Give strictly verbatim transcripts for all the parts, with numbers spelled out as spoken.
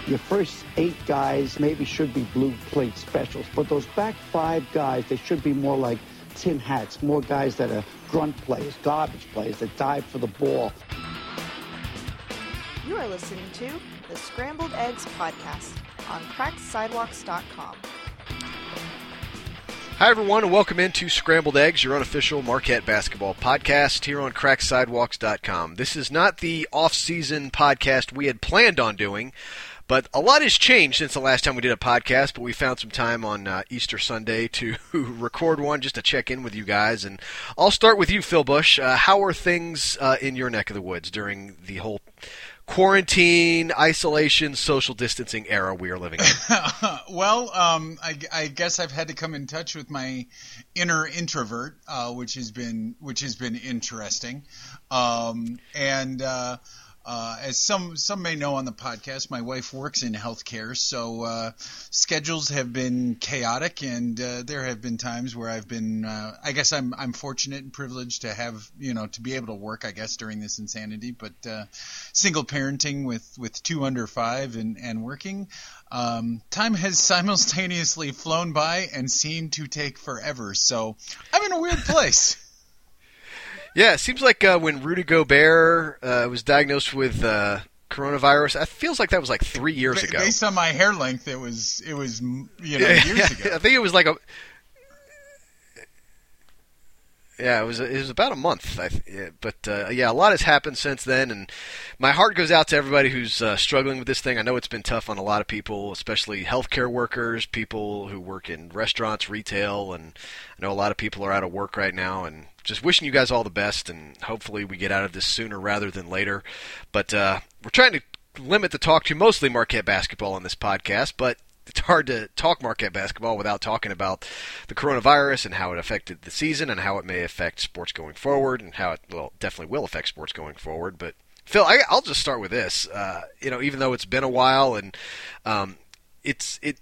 Your first eight guys maybe should be blue plate specials, but those back five guys, they should be more like tin hats, more guys that are grunt players, garbage players that dive for the ball. You are listening to the Scrambled Eggs podcast on cracked sidewalks dot com. Hi, everyone, and welcome into Scrambled Eggs, your unofficial Marquette basketball podcast here on cracked sidewalks dot com. This is not the off-season podcast we had planned on doing, but a lot has changed since the last time we did a podcast, but we found some time on uh, Easter Sunday to record one just to check in with you guys. And I'll start with you, Phil Bush. Uh, how are things uh, in your neck of the woods during the whole quarantine, isolation, social distancing era we are living in? Well, um, I, I guess I've had to come in touch with my inner introvert, uh, which has been which has been interesting. Um, and uh, uh, as some some may know on the podcast, my wife works in healthcare, so uh, schedules have been chaotic, and uh, there have been times where I've been. Uh, I guess I'm I'm fortunate and privileged to have you know to be able to work. I guess during this insanity, but uh, single parenting with, with two under five and and working, um, time has simultaneously flown by and seemed to take forever. So I'm in a weird place. Yeah, it seems like uh, when Rudy Gobert uh, was diagnosed with uh, coronavirus, it feels like that was like three years ago. Based on my hair length, it was it was you know yeah, years ago. I think it was like a yeah, it was it was about a month. I, yeah, but uh, yeah, a lot has happened since then, and my heart goes out to everybody who's uh, struggling with this thing. I know it's been tough on a lot of people, especially healthcare workers, people who work in restaurants, retail, and I know a lot of people are out of work right now, and just wishing you guys all the best, and hopefully we get out of this sooner rather than later. But uh, we're trying to limit the talk to mostly Marquette basketball on this podcast, but it's hard to talk Marquette basketball without talking about the coronavirus and how it affected the season and how it may affect sports going forward and how it well definitely will affect sports going forward. But Phil, I, I'll just start with this. Uh, you know, even though it's been a while and um, it's it.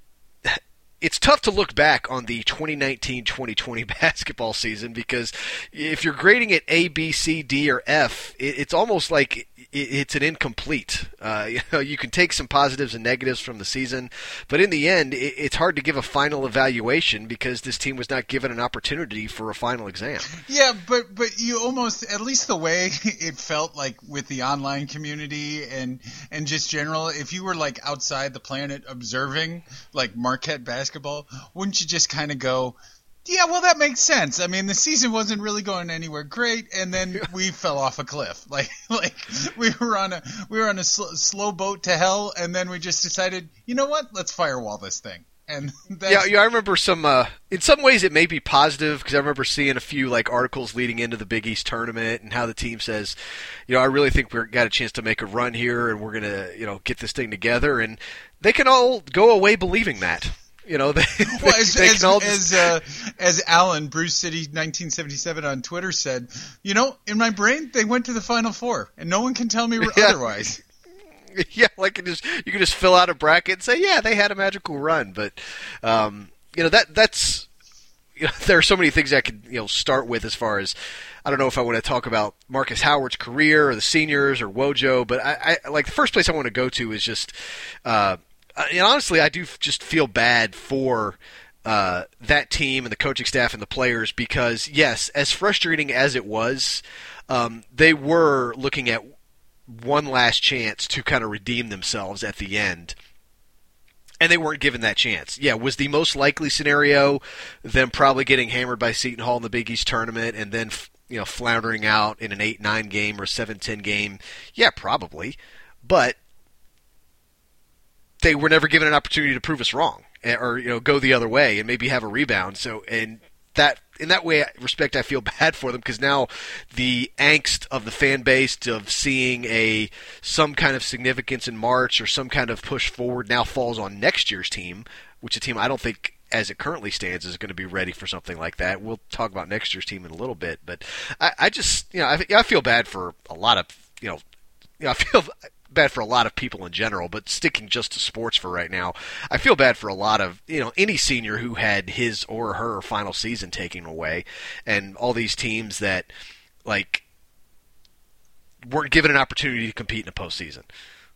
It's tough to look back on the twenty nineteen twenty twenty basketball season because if you're grading it A, B, C, D, or F, it's almost like it's an incomplete. Uh, you know, you can take some positives and negatives from the season, but in the end, it's hard to give a final evaluation because this team was not given an opportunity for a final exam. Yeah, but but you almost, at least the way it felt like with the online community and and just general, if you were like outside the planet observing like Marquette basketball, wouldn't you just kind of go, yeah, well, that makes sense. I mean, the season wasn't really going anywhere great, and then we fell off a cliff. Like, like we were on a we were on a sl- slow boat to hell, and then we just decided, you know what? Let's firewall this thing. And that's... yeah, yeah, I remember some. Uh, in some ways, it may be positive because I remember seeing a few like articles leading into the Big East tournament and how the team says, you know, I really think we've got a chance to make a run here, and we're gonna, you know, get this thing together, and they can all go away believing that. You know, they, well, as, they as, can all just... as, uh, as Alan, Bruce City nineteen seventy-seven on Twitter said, you know, in my brain, they went to the Final Four, and no one can tell me yeah. otherwise. Yeah, like it just, you can just fill out a bracket and say, yeah, they had a magical run. But, um, you know, that that's you know, there are so many things I could you know start with as far as, I don't know if I want to talk about Marcus Howard's career or the seniors or Wojo, but I, I like the first place I want to go to is just uh, – and honestly, I do just feel bad for uh, that team and the coaching staff and the players because, yes, as frustrating as it was, um, they were looking at one last chance to kind of redeem themselves at the end, and they weren't given that chance. Yeah, was the most likely scenario them probably getting hammered by Seton Hall in the Big East tournament and then you know floundering out in an eight nine game or seven ten game? Yeah, probably, but they were never given an opportunity to prove us wrong or, you know, go the other way and maybe have a rebound. So, and that, in that way, respect, I feel bad for them because now the angst of the fan base of seeing a, some kind of significance in March or some kind of push forward now falls on next year's team, which a team I don't think as it currently stands is going to be ready for something like that. We'll talk about next year's team in a little bit, but I, I just, you know, I, I feel bad for a lot of, you know, you know, I feel bad for a lot of people in general, but sticking just to sports for right now, I feel bad for a lot of, you know, any senior who had his or her final season taken away, and all these teams that, like, weren't given an opportunity to compete in the postseason.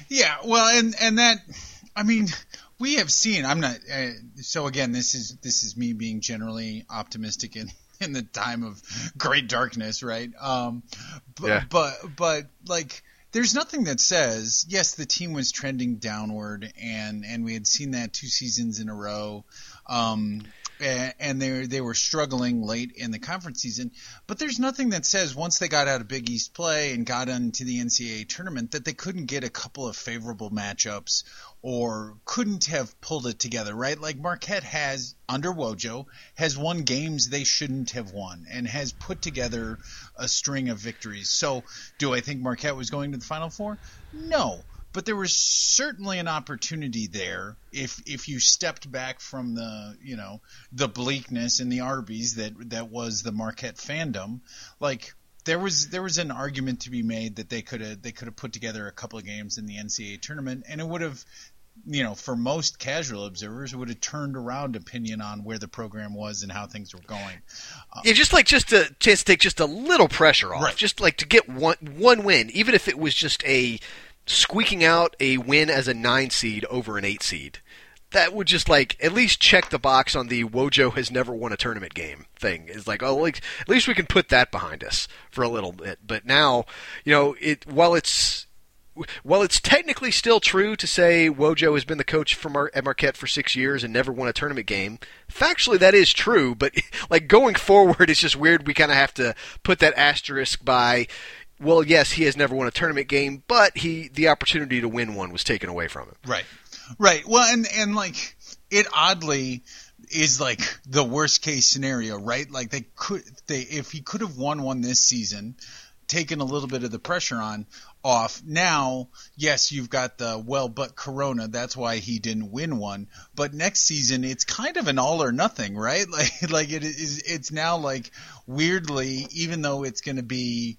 Yeah, well, and and that, I mean, we have seen. I'm not. Uh, so again, this is this is me being generally optimistic in, in the time of great darkness, right? Um, but, yeah. but but like, there's nothing that says yes, the team was trending downward, and and we had seen that two seasons in a row. Um, and they they were struggling late in the conference season, but there's nothing that says once they got out of Big East play and got into the N C double A tournament that they couldn't get a couple of favorable matchups or couldn't have pulled it together, right? Like Marquette has, under Wojo, has won games they shouldn't have won and has put together a string of victories. So do I think Marquette was going to the Final Four? No. But there was certainly an opportunity there if if you stepped back from the, you know, the bleakness and the Arby's that that was the Marquette fandom. Like there was there was an argument to be made that they could have they could have put together a couple of games in the N C double A tournament, and it would have, you know, for most casual observers, it would have turned around opinion on where the program was and how things were going. Um, yeah, just like just a chance to take just a little pressure off, right. just like to get one one win, even if it was just a squeaking out a win as a nine seed over an eight seed. That would just like at least check the box on the Wojo has never won a tournament game thing. It's like, oh, like, at least we can put that behind us for a little bit. But now, you know, it while it's while it's technically still true to say Wojo has been the coach for Mar- at Marquette for six years and never won a tournament game, factually that is true. But like going forward, it's just weird. We kind of have to put that asterisk by. Well, yes, he has never won a tournament game, but he the opportunity to win one was taken away from him. Right, right. Well, and and like it oddly is like the worst case scenario, right? Like they could they if he could have won one this season, taken a little bit of the pressure on off. Now, yes, you've got the well, but Corona. That's why he didn't win one. But next season, it's kind of an all or nothing, right? Like like it is. It's now like weirdly, even though it's going to be.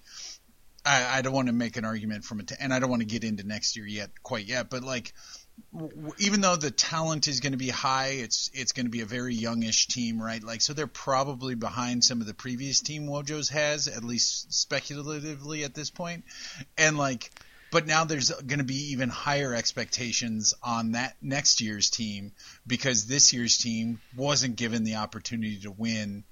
I, I don't want to make an argument from it, and I don't want to get into next year yet, quite yet. But like, w- even though the talent is going to be high, it's it's going to be a very youngish team, right? Like, so they're probably behind some of the previous team Wojo's has, at least speculatively at this point. And like, but now there's going to be even higher expectations on that next year's team because this year's team wasn't given the opportunity to win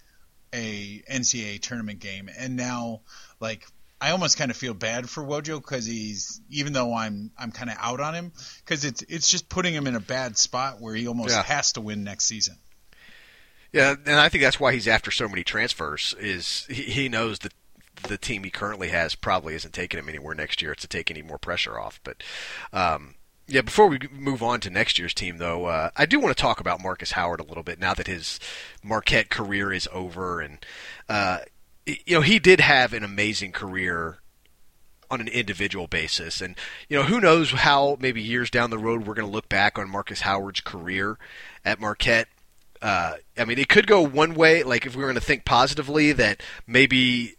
a N C double A tournament game, and now like. I almost kind of feel bad for Wojo because he's, even though I'm I'm kind of out on him, because it's it's just putting him in a bad spot where he almost yeah. has to win next season. Yeah, and I think that's why he's after so many transfers. Is he, he knows that the team he currently has probably isn't taking him anywhere next year to take any more pressure off. But um, yeah, before we move on to next year's team, though, uh, I do want to talk about Marcus Howard a little bit now that his Marquette career is over and. Uh, You know, he did have an amazing career on an individual basis. And, you know, who knows how maybe years down the road we're going to look back on Marcus Howard's career at Marquette. Uh, I mean, it could go one way, like if we were going to think positively that maybe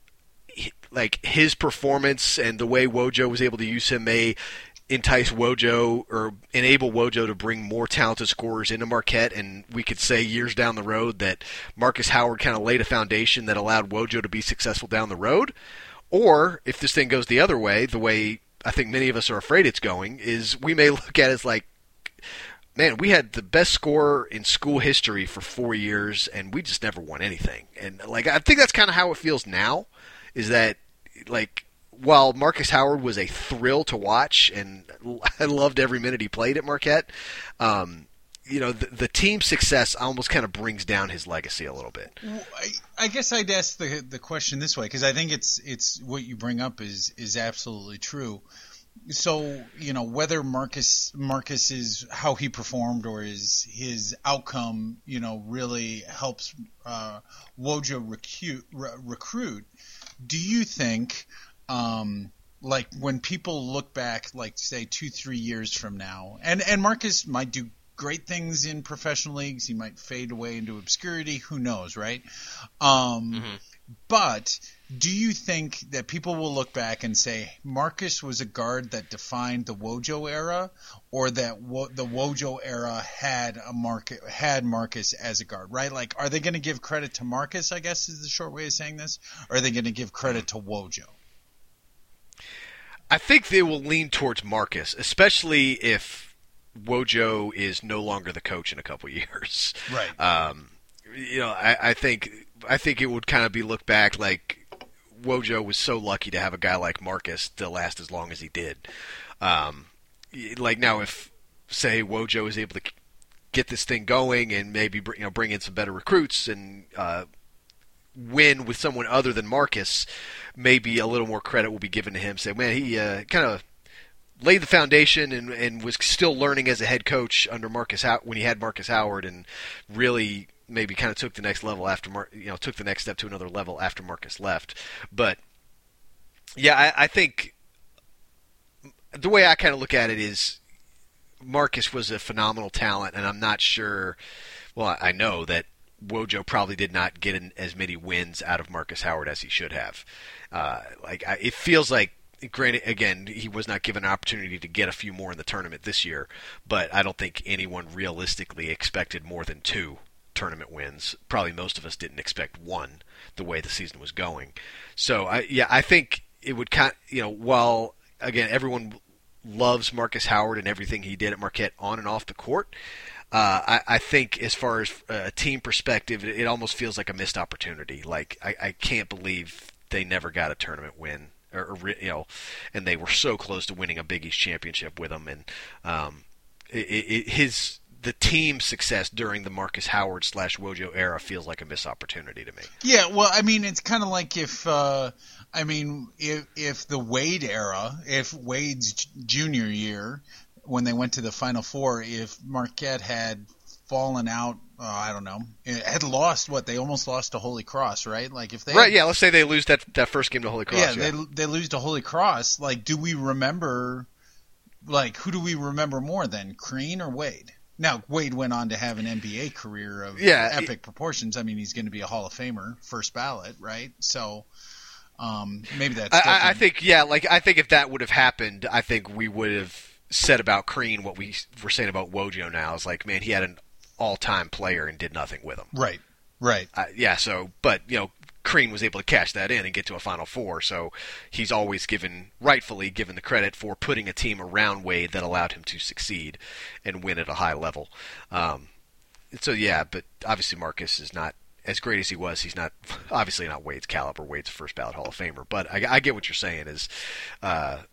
like his performance and the way Wojo was able to use him may entice Wojo or enable Wojo to bring more talented scorers into Marquette, and we could say years down the road that Marcus Howard kind of laid a foundation that allowed Wojo to be successful down the road. Or if this thing goes the other way, the way I think many of us are afraid it's going, is we may look at it as like, man, we had the best scorer in school history for four years, and we just never won anything. And like I think that's kind of how it feels now, is that like while Marcus Howard was a thrill to watch, and I loved every minute he played at Marquette, um, you know, the, the team success almost kind of brings down his legacy a little bit. Well, I, I guess I'd ask the the question this way, because I think it's it's what you bring up is is absolutely true. So, you know, whether Marcus Marcus is how he performed or is his outcome, you know, really helps uh, Wojo recruit, re- recruit, do you think, um, like when people look back, like say two, three years from now, and, and Marcus might do great things in professional leagues, he might fade away into obscurity, who knows, right? Um, mm-hmm. But do you think that people will look back and say Marcus was a guard that defined the Wojo era, or that wo- the Wojo era had a Marcus, had Marcus as a guard, right? Like, are they going to give credit to Marcus, I guess is the short way of saying this, or are they going to give credit to Wojo? I think they will lean towards Marcus, especially if Wojo is no longer the coach in a couple years. Right. Um, you know, I, I think I think it would kind of be looked back like Wojo was so lucky to have a guy like Marcus to last as long as he did. Um, like now, if say Wojo is able to get this thing going and maybe you know bring in some better recruits and uh, win with someone other than Marcus, maybe a little more credit will be given to him. Say, man, he uh, kind of laid the foundation and, and was still learning as a head coach under Marcus How- when he had Marcus Howard, and really maybe kind of took the next level after Mar- you know took the next step to another level after Marcus left. But yeah, I, I think the way I kind of look at it is Marcus was a phenomenal talent, and I'm not sure. Well, I know that Wojo probably did not get in as many wins out of Marcus Howard as he should have. Uh, like I, it feels like. Granted, again, he was not given an opportunity to get a few more in the tournament this year, but I don't think anyone realistically expected more than two tournament wins. Probably most of us didn't expect one the way the season was going. So, I, yeah, I think it would kind you know, while, again, everyone loves Marcus Howard and everything he did at Marquette on and off the court, uh, I, I think as far as a team perspective, it, it almost feels like a missed opportunity. Like, I, I can't believe they never got a tournament win. Or, or, you know, and they were so close to winning a Big East championship with him, and um, it, it, his the team success during the Marcus Howard slash Wojo era feels like a missed opportunity to me. Yeah, well, I mean, it's kind of like if, uh, I mean, if if the Wade era, if Wade's junior year, when they went to the Final Four, if Marquette had fallen out. Uh, I don't know. It had lost what they almost lost to Holy Cross, right? Like if they right, had, yeah. Let's say they lose that that first game to Holy Cross. Yeah, yeah. they they lose to Holy Cross. Like, do we remember? Like, who do we remember more than Crean or Wade? Now, Wade went on to have an N B A career of yeah, epic it, proportions. I mean, he's going to be a Hall of Famer, first ballot, right? So, um, maybe that's. I, I think, yeah, like I think if that would have happened, I think we would have said about Crean what we were saying about Wojo. Now is like, man, he had an all-time player and did nothing with him. Right, right. Uh, yeah, so, but, you know, Crean was able to cash that in and get to a Final Four, so he's always given, rightfully given the credit for putting a team around Wade that allowed him to succeed and win at a high level. Um, so, yeah, but obviously Marcus is not, as great as he was, he's not, obviously not Wade's caliber. Wade's a first ballot Hall of Famer, but I, I get what you're saying is, uh,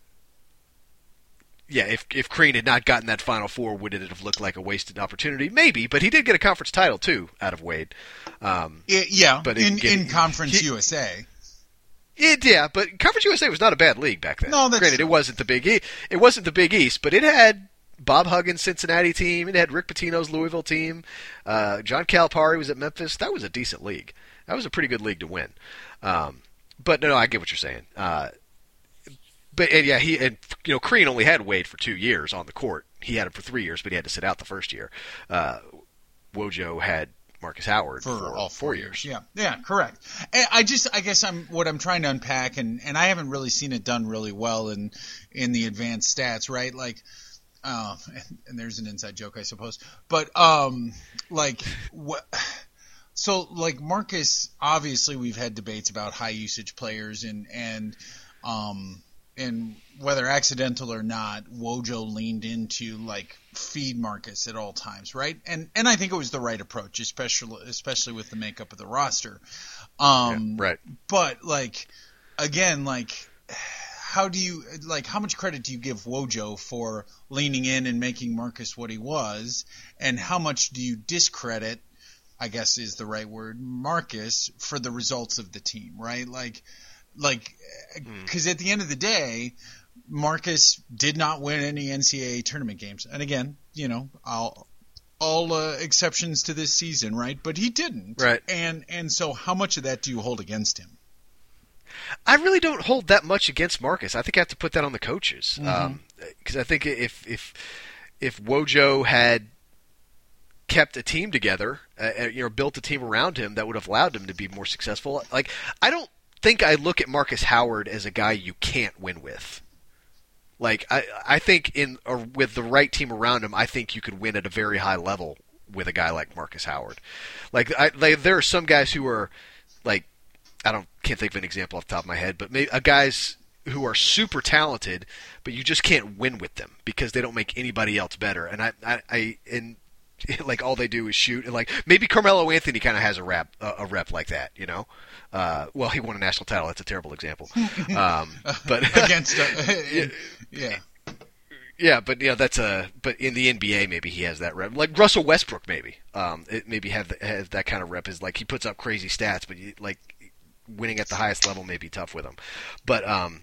yeah, if if Crean had not gotten that Final Four, would it have looked like a wasted opportunity? Maybe, but he did get a conference title too out of Wade. Um, it, yeah, but in, again, in Conference he, U S A. It, yeah, but Conference U S A was not a bad league back then. No, that's Granted, true. it wasn't the Big E- it wasn't the Big East, but it had Bob Huggins' Cincinnati team, it had Rick Pitino's Louisville team, uh, John Calipari was at Memphis. That was a decent league. That was a pretty good league to win. Um, but no, no, I get what you're saying. Uh, But and yeah, he and you know Crean only had Wade for two years on the court. He had him for three years, but he had to sit out the first year. Uh, Wojo had Marcus Howard for, for for all four years. years. Yeah, yeah, correct. And I just, I guess I'm what I'm trying to unpack, and, and I haven't really seen it done really well in in the advanced stats, right? Like, uh, and, and there's an inside joke, I suppose, but um, like what. So like Marcus, obviously we've had debates about high usage players and and um. And whether accidental or not, Wojo leaned into like feed Marcus at all times, right? And and I think it was the right approach, especially especially with the makeup of the roster. Um, yeah, right. But like again, like how do you like how much credit do you give Wojo for leaning in and making Marcus what he was, and how much do you discredit? I guess is the right word, Marcus, for the results of the team, right? Like. Like, because at the end of the day, Marcus did not win any N C double A tournament games. And again, you know, all, all uh, exceptions to this season, right? But he didn't. Right. And and so how much of that do you hold against him? I really don't hold that much against Marcus. I think I have to put that on the coaches. Because Mm-hmm. um, I think if, if, if Wojo had kept a team together, uh, you know, built a team around him that would have allowed him to be more successful. Like, I don't think I look at Marcus Howard as a guy you can't win with. Like I, I think in or with the right team around him, I think you could win at a very high level with a guy like Marcus Howard. Like, I, like there are some guys who are like I don't can't think of an example off the top of my head, but maybe uh, guys who are super talented, but you just can't win with them because they don't make anybody else better. And I, I, I and like all they do is shoot. And like maybe Carmelo Anthony kind of has a rep, a, a rep like that, you know. Uh, well, he won a national title. That's a terrible example. Um, but against, uh, yeah. Yeah, but you know that's a. But in the N B A, maybe he has that rep. Like Russell Westbrook, maybe. Um, it maybe have, the, have that kind of rep. Is like he puts up crazy stats, but you, like winning at the highest level may be tough with him. But um,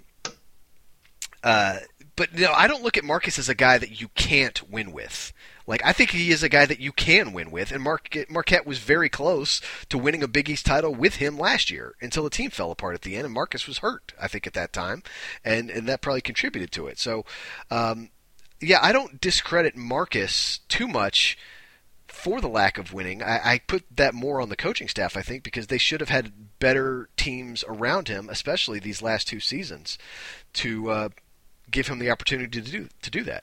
uh, but you know, I don't look at Marcus as a guy that you can't win with. Like I think he is a guy that you can win with, and Marquette, Marquette was very close to winning a Big East title with him last year until the team fell apart at the end, and Marcus was hurt, I think, at that time, and and that probably contributed to it. So. Um, Yeah, I don't discredit Marcus too much for the lack of winning. I, I put that more on the coaching staff, I think, because they should have had better teams around him, especially these last two seasons, to uh, give him the opportunity to do to do that.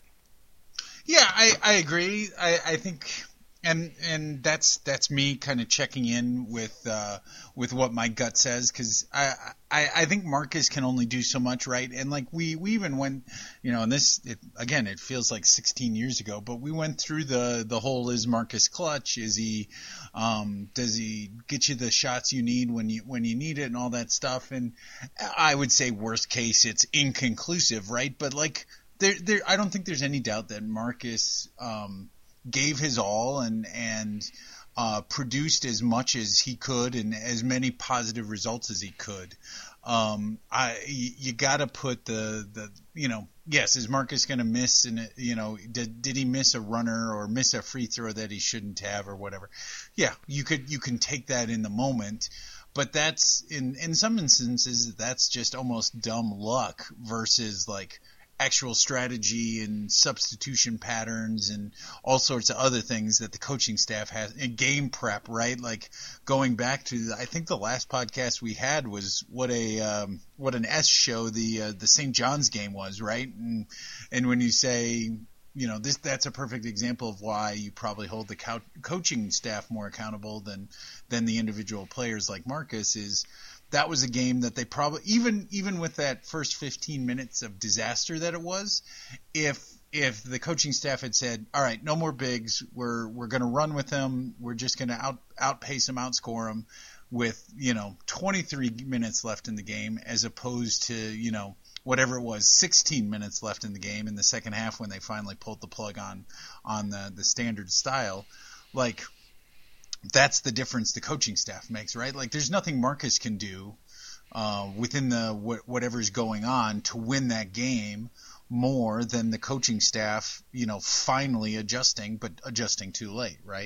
Yeah, I, I agree. I, I think, and and that's that's me kind of checking in with uh, with what my gut says, because I, I I think Marcus can only do so much, right? And like we, we even went, you know, and this it, again, it feels like sixteen years ago, but we went through the the whole: is Marcus clutch? Is he um, does he get you the shots you need when you when you need it and all that stuff? And I would say worst case, it's inconclusive, right? But like there there, I don't think there's any doubt that Marcus um, gave his all and and uh, produced as much as he could and as many positive results as he could. Um, I you, you got to put the the you know yes, is Marcus going to miss and you know did did he miss a runner or miss a free throw that he shouldn't have or whatever? Yeah, you could you can take that in the moment. But that's in in some instances that's just almost dumb luck versus like actual strategy and substitution patterns and all sorts of other things that the coaching staff has, and game prep, right? Like going back to, I think the last podcast we had was what a um, what an S show the uh, the Saint John's game was, right? And and when you say, you know, this that's a perfect example of why you probably hold the co- coaching staff more accountable than than the individual players like Marcus is. That was a game that they probably, even even with that first fifteen minutes of disaster that it was, if if the coaching staff had said, all right, no more bigs, we're we're going to run with them, we're just going to out outpace them, outscore them with, you know, twenty-three minutes left in the game, as opposed to, you know, whatever it was, sixteen minutes left in the game in the second half when they finally pulled the plug on on the, the standard style, like – that's the difference the coaching staff makes, right? Like there's nothing Marcus can do uh, within the wh- whatever's going on to win that game more than the coaching staff, you know, finally adjusting, but adjusting too late, right?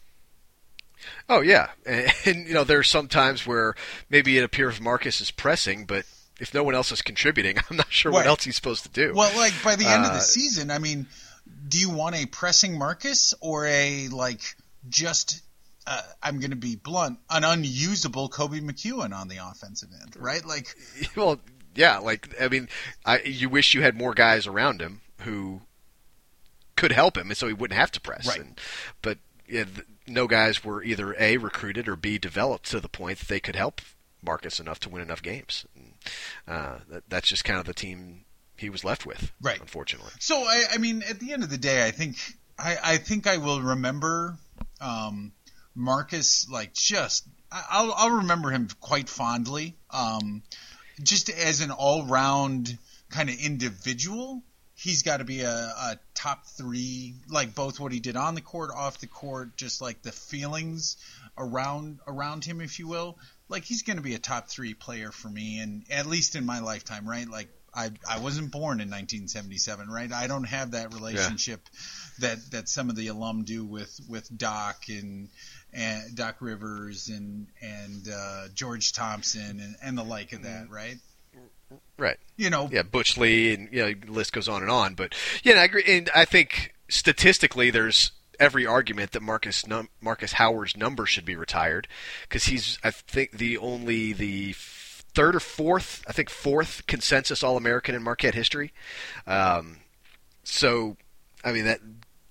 Oh, yeah. And, and you know, there's some times where maybe it appears Marcus is pressing, but if no one else is contributing, I'm not sure right. what else he's supposed to do. Well, like by the end uh, of the season, I mean, do you want a pressing Marcus or a, like, just – Uh, I'm going to be blunt, an unusable Kobe McEwen on the offensive end, right? Like, well, yeah, like I mean, I, you wish you had more guys around him who could help him, and so he wouldn't have to press. Right. And, but yeah, the, no guys were either A, recruited, or B, developed to the point that they could help Marcus enough to win enough games. And, uh, that, that's just kind of the team he was left with, right? Unfortunately. So I, I mean, at the end of the day, I think I, I think I will remember. Um, Marcus, like, just I'll I'll remember him quite fondly, um, just as an all-round kind of individual. He's got to be a, a top three, like both what he did on the court, off the court, just like the feelings around around him, if you will. Like he's going to be a top three player for me, and at least in my lifetime, right? Like I I wasn't born in nineteen seventy-seven, right? I don't have that relationship yeah. that that some of the alum do with with Doc and. and Doc Rivers and and uh, George Thompson and, and the like of that, right? Right. You know, yeah, Butch Lee, and you know, the list goes on and on. But yeah, I agree. And I think statistically, there's every argument that Marcus num- Marcus Howard's number should be retired because he's, I think, the only the third or fourth, I think fourth consensus All-American in Marquette history. Um, so, I mean that.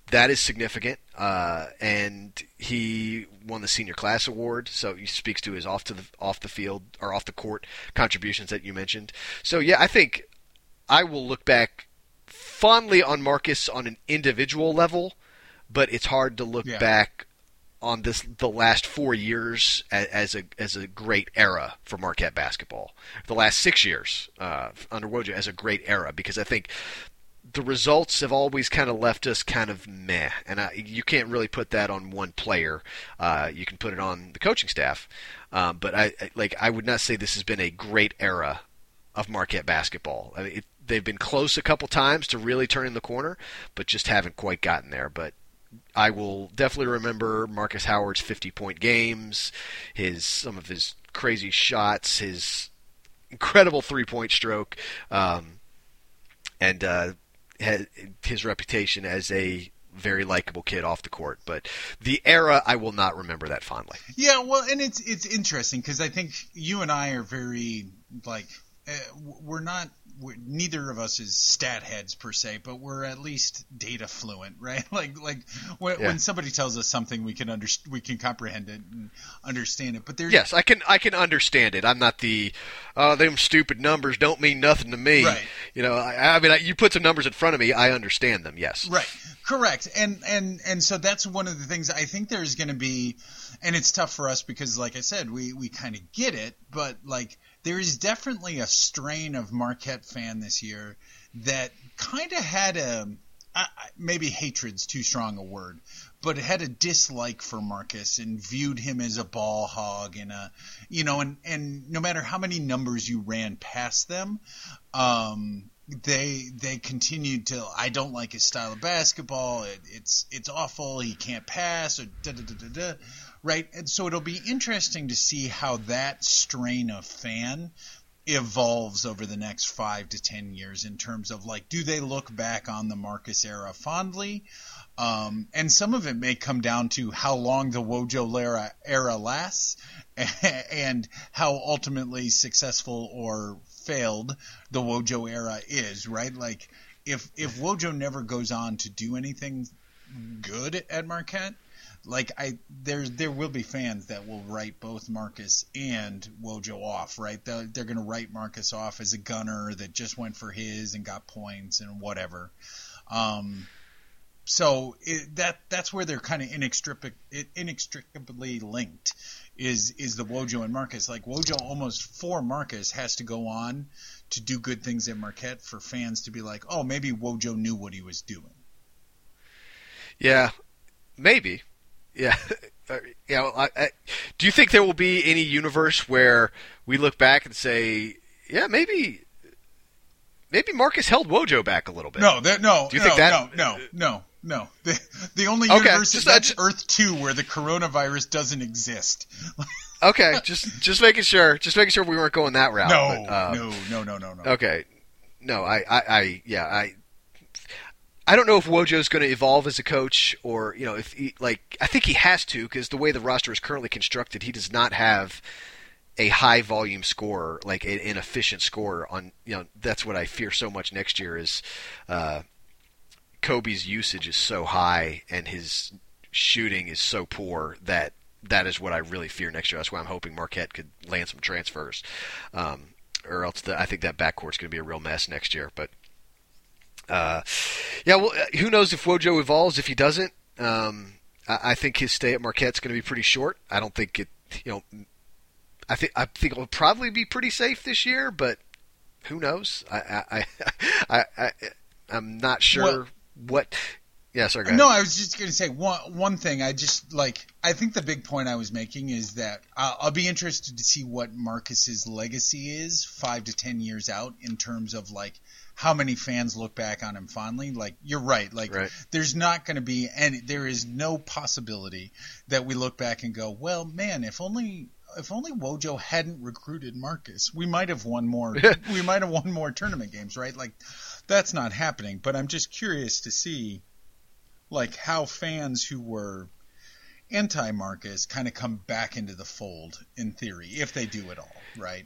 that is significant. Uh, and he won the senior class award, so he speaks to his off to the off the field or off the court contributions that you mentioned. So yeah, I think I will look back fondly on Marcus on an individual level, but it's hard to look yeah. back on this the last four years as, as a as a great era for Marquette basketball. The last six years uh, under Wojo as a great era, because I think the results have always kind of left us kind of meh, and I, you can't really put that on one player. Uh, you can put it on the coaching staff, um, but I, I like I would not say this has been a great era of Marquette basketball. I mean, it, they've been close a couple times to really turning the corner, but just haven't quite gotten there. But I will definitely remember Marcus Howard's fifty-point games, his some of his crazy shots, his incredible three-point stroke, um, and uh, his reputation as a very likable kid off the court. But the era, I will not remember that fondly. Yeah, well, and it's it's interesting because I think you and I are very, like, uh, we're not, we're, neither of us is stat heads per se, but we're at least data fluent, right? Like, like when, yeah. when somebody tells us something, we can under, we can comprehend it and understand it. But there's yes, I can I can understand it. I'm not the oh them stupid numbers don't mean nothing to me. Right. You know, I, I mean, I, you put some numbers in front of me, I understand them. Yes. Right. Correct. And and and so that's one of the things I think there's going to be, and it's tough for us because, like I said, we we kind of get it, but like there is definitely a strain of Marquette fan this year that kind of had a uh, maybe hatred's too strong a word, but had a dislike for Marcus and viewed him as a ball hog and a, you know, and, and no matter how many numbers you ran past them, um, they they continued to, I don't like his style of basketball. It, it's it's awful. He can't pass or da da da da da. Right. And so it'll be interesting to see how that strain of fan evolves over the next five to ten years in terms of, like, do they look back on the Marcus era fondly? Um, and some of it may come down to how long the Wojo era, era lasts and how ultimately successful or failed the Wojo era is, right? Like, if if Wojo never goes on to do anything good at Marquette, like I there there will be fans that will write both Marcus and Wojo off, right? They're, they're going to write Marcus off as a gunner that just went for his and got points and whatever. Um, so it, that that's where they're kind of inextric, inextricably linked. Is is the Wojo and Marcus. Like, Wojo almost for Marcus has to go on to do good things at Marquette for fans to be like, oh, maybe Wojo knew what he was doing. Yeah, maybe. Yeah. Yeah. Well, I, I, do you think there will be any universe where we look back and say, yeah, maybe maybe Marcus held Wojo back a little bit? No, that, no, do you no, think that? no, no, no, no. The, the only okay, universe just, is that's just, Earth two, where the coronavirus doesn't exist. Okay, just just making sure, just making sure we weren't going that route. No, but, uh, no, no, no, no, no. Okay, no, I, I, I yeah, I. I don't know if Wojo's going to evolve as a coach, or, you know, if he, like, I think he has to, because the way the roster is currently constructed, he does not have a high volume scorer, like a, an efficient scorer on, you know, that's what I fear so much next year is uh, Kobe's usage is so high and his shooting is so poor that that is what I really fear next year. That's why I'm hoping Marquette could land some transfers, um, or else the, I think that backcourt's going to be a real mess next year, but Uh, yeah, well, who knows if Wojo evolves? If he doesn't, um, I, I think his stay at Marquette's going to be pretty short. I don't think it, you know, I think I think it'll probably be pretty safe this year, but who knows? I I I, I I'm not sure well, what. Yeah, sorry. Go ahead. No, I was just going to say one one thing. I just like I think the big point I was making is that I'll, I'll be interested to see what Marcus's legacy is five to ten years out in terms of, like, how many fans look back on him fondly. Like, you're right. Like, right. There's not going to be any, there is no possibility that we look back and go, well, man, if only, if only Wojo hadn't recruited Marcus, we might have won more, we might have won more tournament games, right? Like, that's not happening, but I'm just curious to see, like, how fans who were anti-Marcus kind of come back into the fold in theory, if they do at all, right?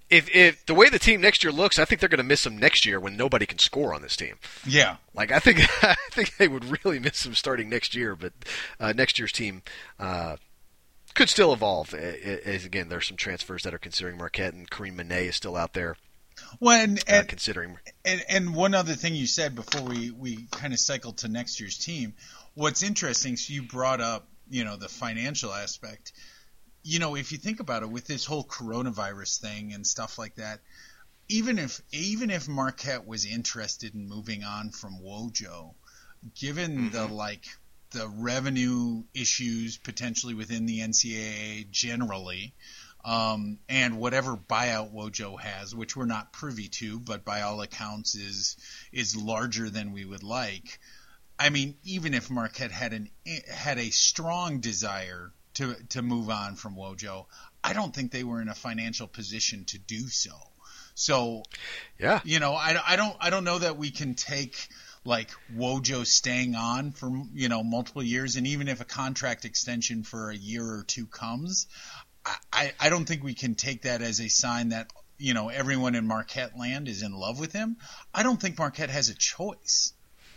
if if the way the team next year looks, I think they're going to miss him next year when nobody can score on this team. Yeah. Like I think I think they would really miss him starting next year, but uh, next year's team uh, could still evolve. As again, there's some transfers that are considering Marquette, and Kareem Manet is still out there. Well, and, and, uh, considering and, and one other thing you said before we, we kind of cycled to next year's team, what's interesting, so you brought up, you know, the financial aspect. You know, if you think about it, with this whole coronavirus thing and stuff like that, even if even if Marquette was interested in moving on from Wojo, given mm-hmm. the like the revenue issues potentially within the N C double A generally, um, and whatever buyout Wojo has, which we're not privy to, but by all accounts is is larger than we would like. I mean, even if Marquette had an had a strong desire to to move on from Wojo, I don't think they were in a financial position to do so. So, yeah, you know, I, I don't I don't know that we can take like Wojo staying on for, you know, multiple years, and even if a contract extension for a year or two comes, I, I don't think we can take that as a sign that, you know, everyone in Marquette land is in love with him. I don't think Marquette has a choice.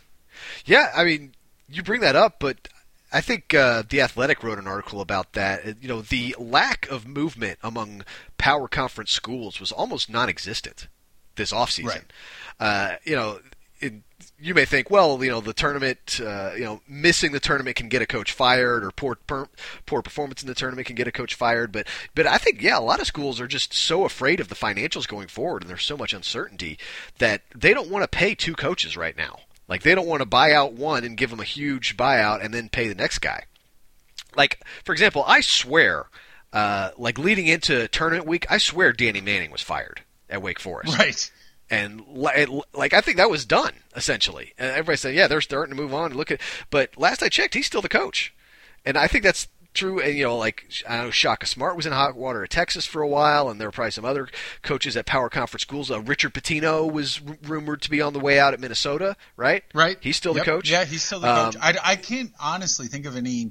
Yeah, I mean, you bring that up, but I think uh, The Athletic wrote an article about that. You know, the lack of movement among power conference schools was almost non-existent this offseason. Right. Uh, you know, it, you may think, well, you know, the tournament, uh, you know, missing the tournament can get a coach fired, or poor per, poor performance in the tournament can get a coach fired. But but I think, yeah, a lot of schools are just so afraid of the financials going forward, and there's so much uncertainty that they don't want to pay two coaches right now. Like, they don't want to buy out one and give him a huge buyout and then pay the next guy. Like, for example, I swear, uh, like, leading into tournament week, I swear Danny Manning was fired at Wake Forest. Right. And, like, I think that was done, essentially. And everybody said, yeah, they're starting to move on. Look at, but last I checked, he's still the coach. And I think that's true. And, you know, like, I know Shaka Smart was in hot water at Texas for a while, and there were probably some other coaches at power conference schools. Uh, Richard Pitino was r- rumored to be on the way out at Minnesota, right? Right. He's still yep. the coach? Yeah, he's still the coach. Um, I, I can't honestly think of any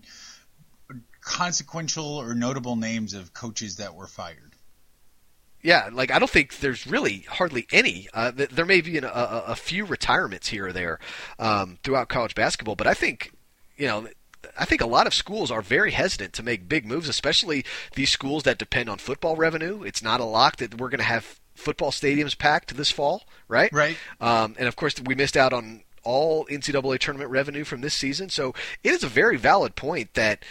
consequential or notable names of coaches that were fired. Yeah, like, I don't think there's really hardly any. Uh, th- there may be an, a, a few retirements here or there um, throughout college basketball, but I think, you know, I think a lot of schools are very hesitant to make big moves, especially these schools that depend on football revenue. It's not a lock that we're going to have football stadiums packed this fall, right? Right. Um, and, of course, we missed out on all N C double A tournament revenue from this season. So it is a very valid point that,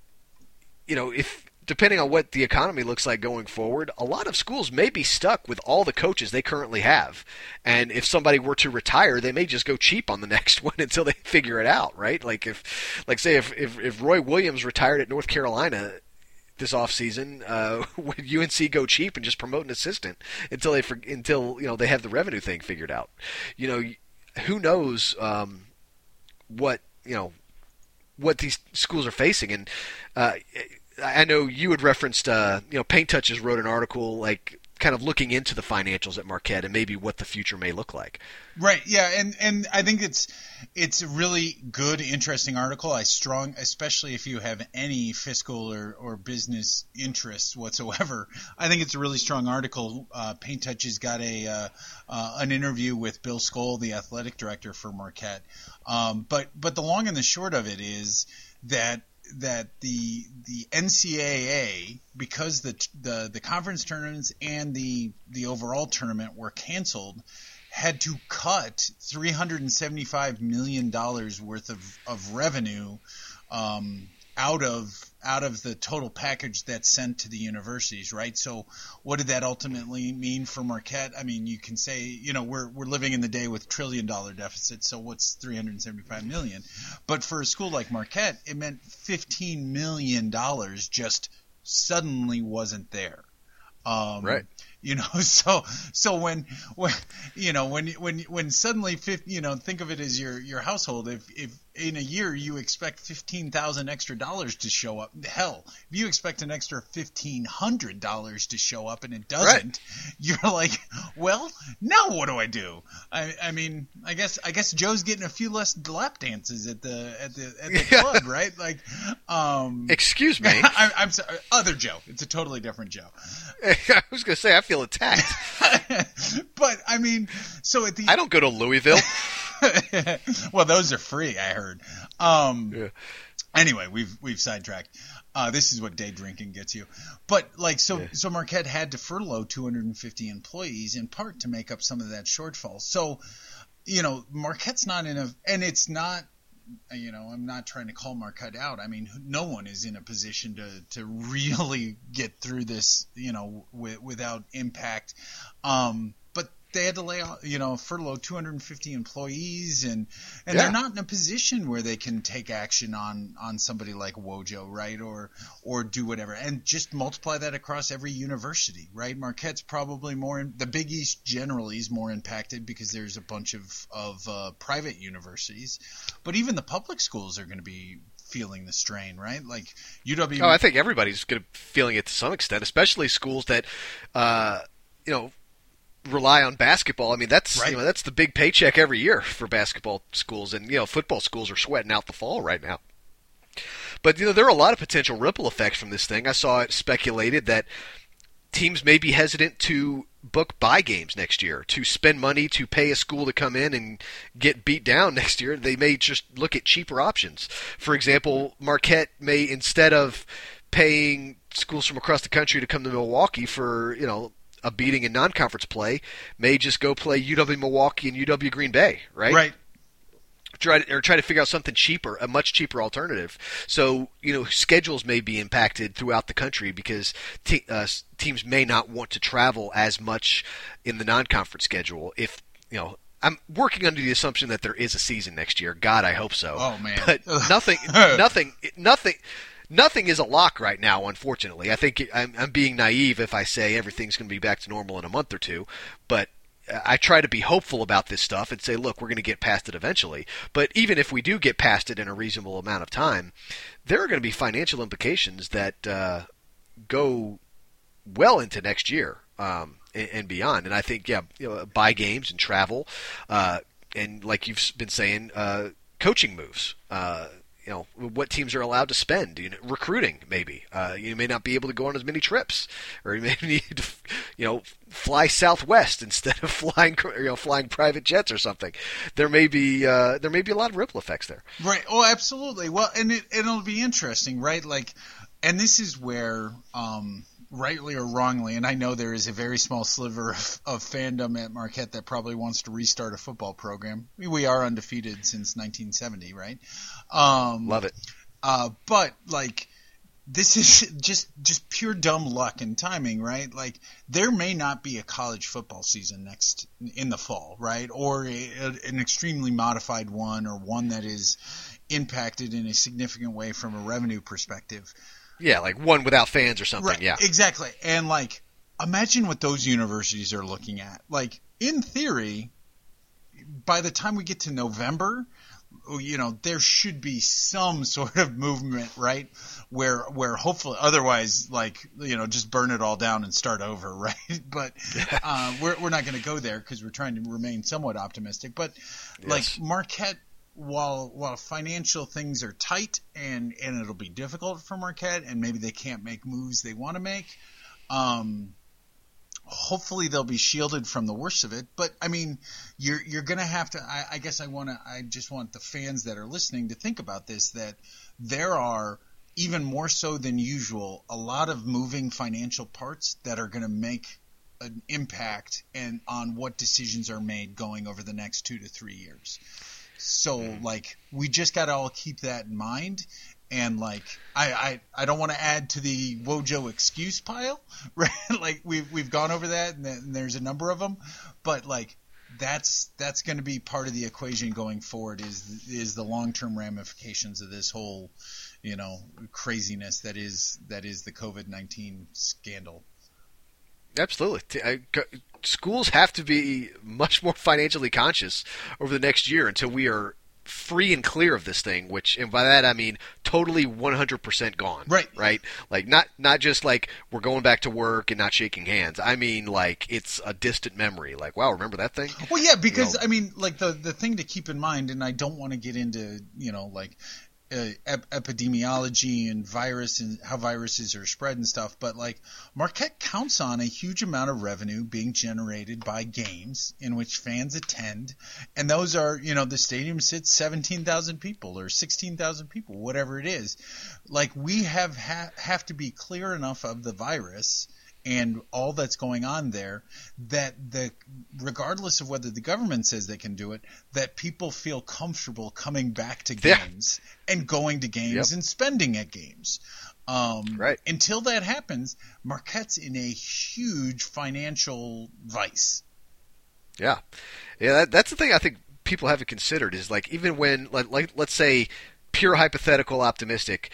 you know, if depending on what the economy looks like going forward, a lot of schools may be stuck with all the coaches they currently have. And if somebody were to retire, they may just go cheap on the next one until they figure it out, right? Like if, like say if, if, if Roy Williams retired at North Carolina this offseason, uh, would U N C go cheap and just promote an assistant until they, until, you know, they have the revenue thing figured out? You know, who knows um, what, you know, what these schools are facing. And, uh, I know you had referenced, uh, you know, Paint Touches wrote an article, like, kind of looking into the financials at Marquette and maybe what the future may look like. Right. Yeah. And, and I think it's, it's a really good, interesting article. I strong, especially if you have any fiscal or, or business interests whatsoever. I think it's a really strong article. Uh, Paint Touches got a, uh, uh, an interview with Bill Skoll, the athletic director for Marquette. Um, but, but the long and the short of it is that, that the the N C double A, because the the the conference tournaments and the the overall tournament were canceled, had to cut three hundred seventy-five million dollars worth of of revenue um, out of out of the total package that's sent to the universities, right? So what did that ultimately mean for Marquette? I mean, you can say, you know, we're we're living in the day with trillion dollar deficits, so what's three hundred seventy-five million? But for a school like Marquette, it meant fifteen million dollars just suddenly wasn't there. Um, right. You know, so so when when you know when when when suddenly, you know, think of it as your your household. If if in a year you expect fifteen thousand extra dollars to show up. Hell, if you expect an extra fifteen hundred dollars to show up and it doesn't, right. You're like, well, now what do I do? I, I mean, I guess I guess Joe's getting a few less lap dances at the at the at the yeah. club, right? Like, um, excuse me, I, I'm sorry, other Joe. It's a totally different Joe. I was gonna say I feel attacked, but I mean, so at the I don't go to Louisville. Well, those are free, I heard. Um, yeah. Anyway, we've we've sidetracked. Uh, this is what day drinking gets you. But like, so yeah. so Marquette had to furlough two hundred fifty employees in part to make up some of that shortfall. So, you know, Marquette's not in a, and it's not, you know, I'm not trying to call Marquette out. I mean, no one is in a position to to really get through this, you know, w- without impact. Um, but they had to lay off, you know, furlough two hundred fifty employees, and and yeah. they're not in a position where they can take action on on somebody like Wojo, right, or or do whatever, and just multiply that across every university, right? Marquette's probably more in, the Big East generally is more impacted because there's a bunch of of uh, private universities, but even the public schools are going to be feeling the strain, right? Like U W. Oh, I think everybody's going to feeling it to some extent, especially schools that, uh, you know. rely on basketball. I mean, that's right. you know, that's the big paycheck every year for basketball schools, and you know, football schools are sweating out the fall right now. But you know, there are a lot of potential ripple effects from this thing. I saw it speculated that teams may be hesitant to book buy games next year, to spend money to pay a school to come in and get beat down next year. They may just look at cheaper options. For example, Marquette may, instead of paying schools from across the country to come to Milwaukee for, you know, a beating in non-conference play, may just go play U W Milwaukee and U W Green Bay, right? Right. Try to, or try to figure out something cheaper, a much cheaper alternative. So, you know, schedules may be impacted throughout the country because te- uh, teams may not want to travel as much in the non-conference schedule. If, you know, I'm working under the assumption that there is a season next year. God, I hope so. Oh, man. But nothing, nothing, nothing... Nothing is a lock right now, unfortunately. I think I'm, I'm being naive if I say everything's going to be back to normal in a month or two, but I try to be hopeful about this stuff and say, look, we're going to get past it eventually. But even if we do get past it in a reasonable amount of time, there are going to be financial implications that uh, go well into next year um, and, and beyond. And I think, yeah, you know, buy games and travel, uh, and like you've been saying, uh, coaching moves. Uh, You know, what teams are allowed to spend, you know, recruiting maybe. Uh, you may not be able to go on as many trips, or you may need to, you know, fly Southwest instead of flying, you know, flying private jets or something. There may be uh, there may be a lot of ripple effects there. Right. Oh, absolutely. Well, and it, it'll be interesting, right? Like, and this is where, um, rightly or wrongly, and I know there is a very small sliver of, of fandom at Marquette that probably wants to restart a football program. We are undefeated since nineteen seventy, right? Um, Love it. Uh, but like, this is just just pure dumb luck and timing, right? Like, there may not be a college football season next in the fall, right? Or a, an extremely modified one, or one that is impacted in a significant way from a revenue perspective. Yeah, like one without fans or something, right, yeah. Exactly. And, like, imagine what those universities are looking at. Like, in theory, by the time we get to November, you know, there should be some sort of movement, right, where where hopefully – otherwise, like, you know, just burn it all down and start over, right? But uh, we're, we're not going to go there because we're trying to remain somewhat optimistic. But, yes. like, Marquette – While while financial things are tight and, and it'll be difficult for Marquette, and maybe they can't make moves they want to make, um, hopefully they'll be shielded from the worst of it. But I mean, you're you're gonna have to. I, I guess I want to. I just want the fans that are listening to think about this. That there are, even more so than usual, a lot of moving financial parts that are going to make an impact and on what decisions are made going over the next two to three years. So, like, we just got to all keep that in mind. And, like, I, I, I don't want to add to the Wojo excuse pile, right? Like, we've, we've gone over that, and, and there's a number of them. But, like, that's that's going to be part of the equation going forward is is the long-term ramifications of this whole, you know, craziness that is that is the COVID nineteen scandal. Absolutely. I, schools have to be much more financially conscious over the next year until we are free and clear of this thing, which, and by that I mean totally one hundred percent gone. Right. Right? Like, not not just like we're going back to work and not shaking hands. I mean, like, it's a distant memory. Like, wow, remember that thing? Well, yeah, because, you know? I mean, like, the, the thing to keep in mind, and I don't want to get into, you know, like, Uh, ep- epidemiology and virus and how viruses are spread and stuff, but like Marquette counts on a huge amount of revenue being generated by games in which fans attend, and those are, you know, the stadium sits seventeen thousand people or sixteen thousand people, whatever it is. Like, we have ha- have to be clear enough of the virus and all that's going on there, that the regardless of whether the government says they can do it, that people feel comfortable coming back to games yeah. and going to games yep. and spending at games. Um, right. Until that happens, Marquette's in a huge financial vice. Yeah, yeah. That, that's the thing I think people haven't considered is, like, even when, like, like let's say, pure hypothetical optimistic,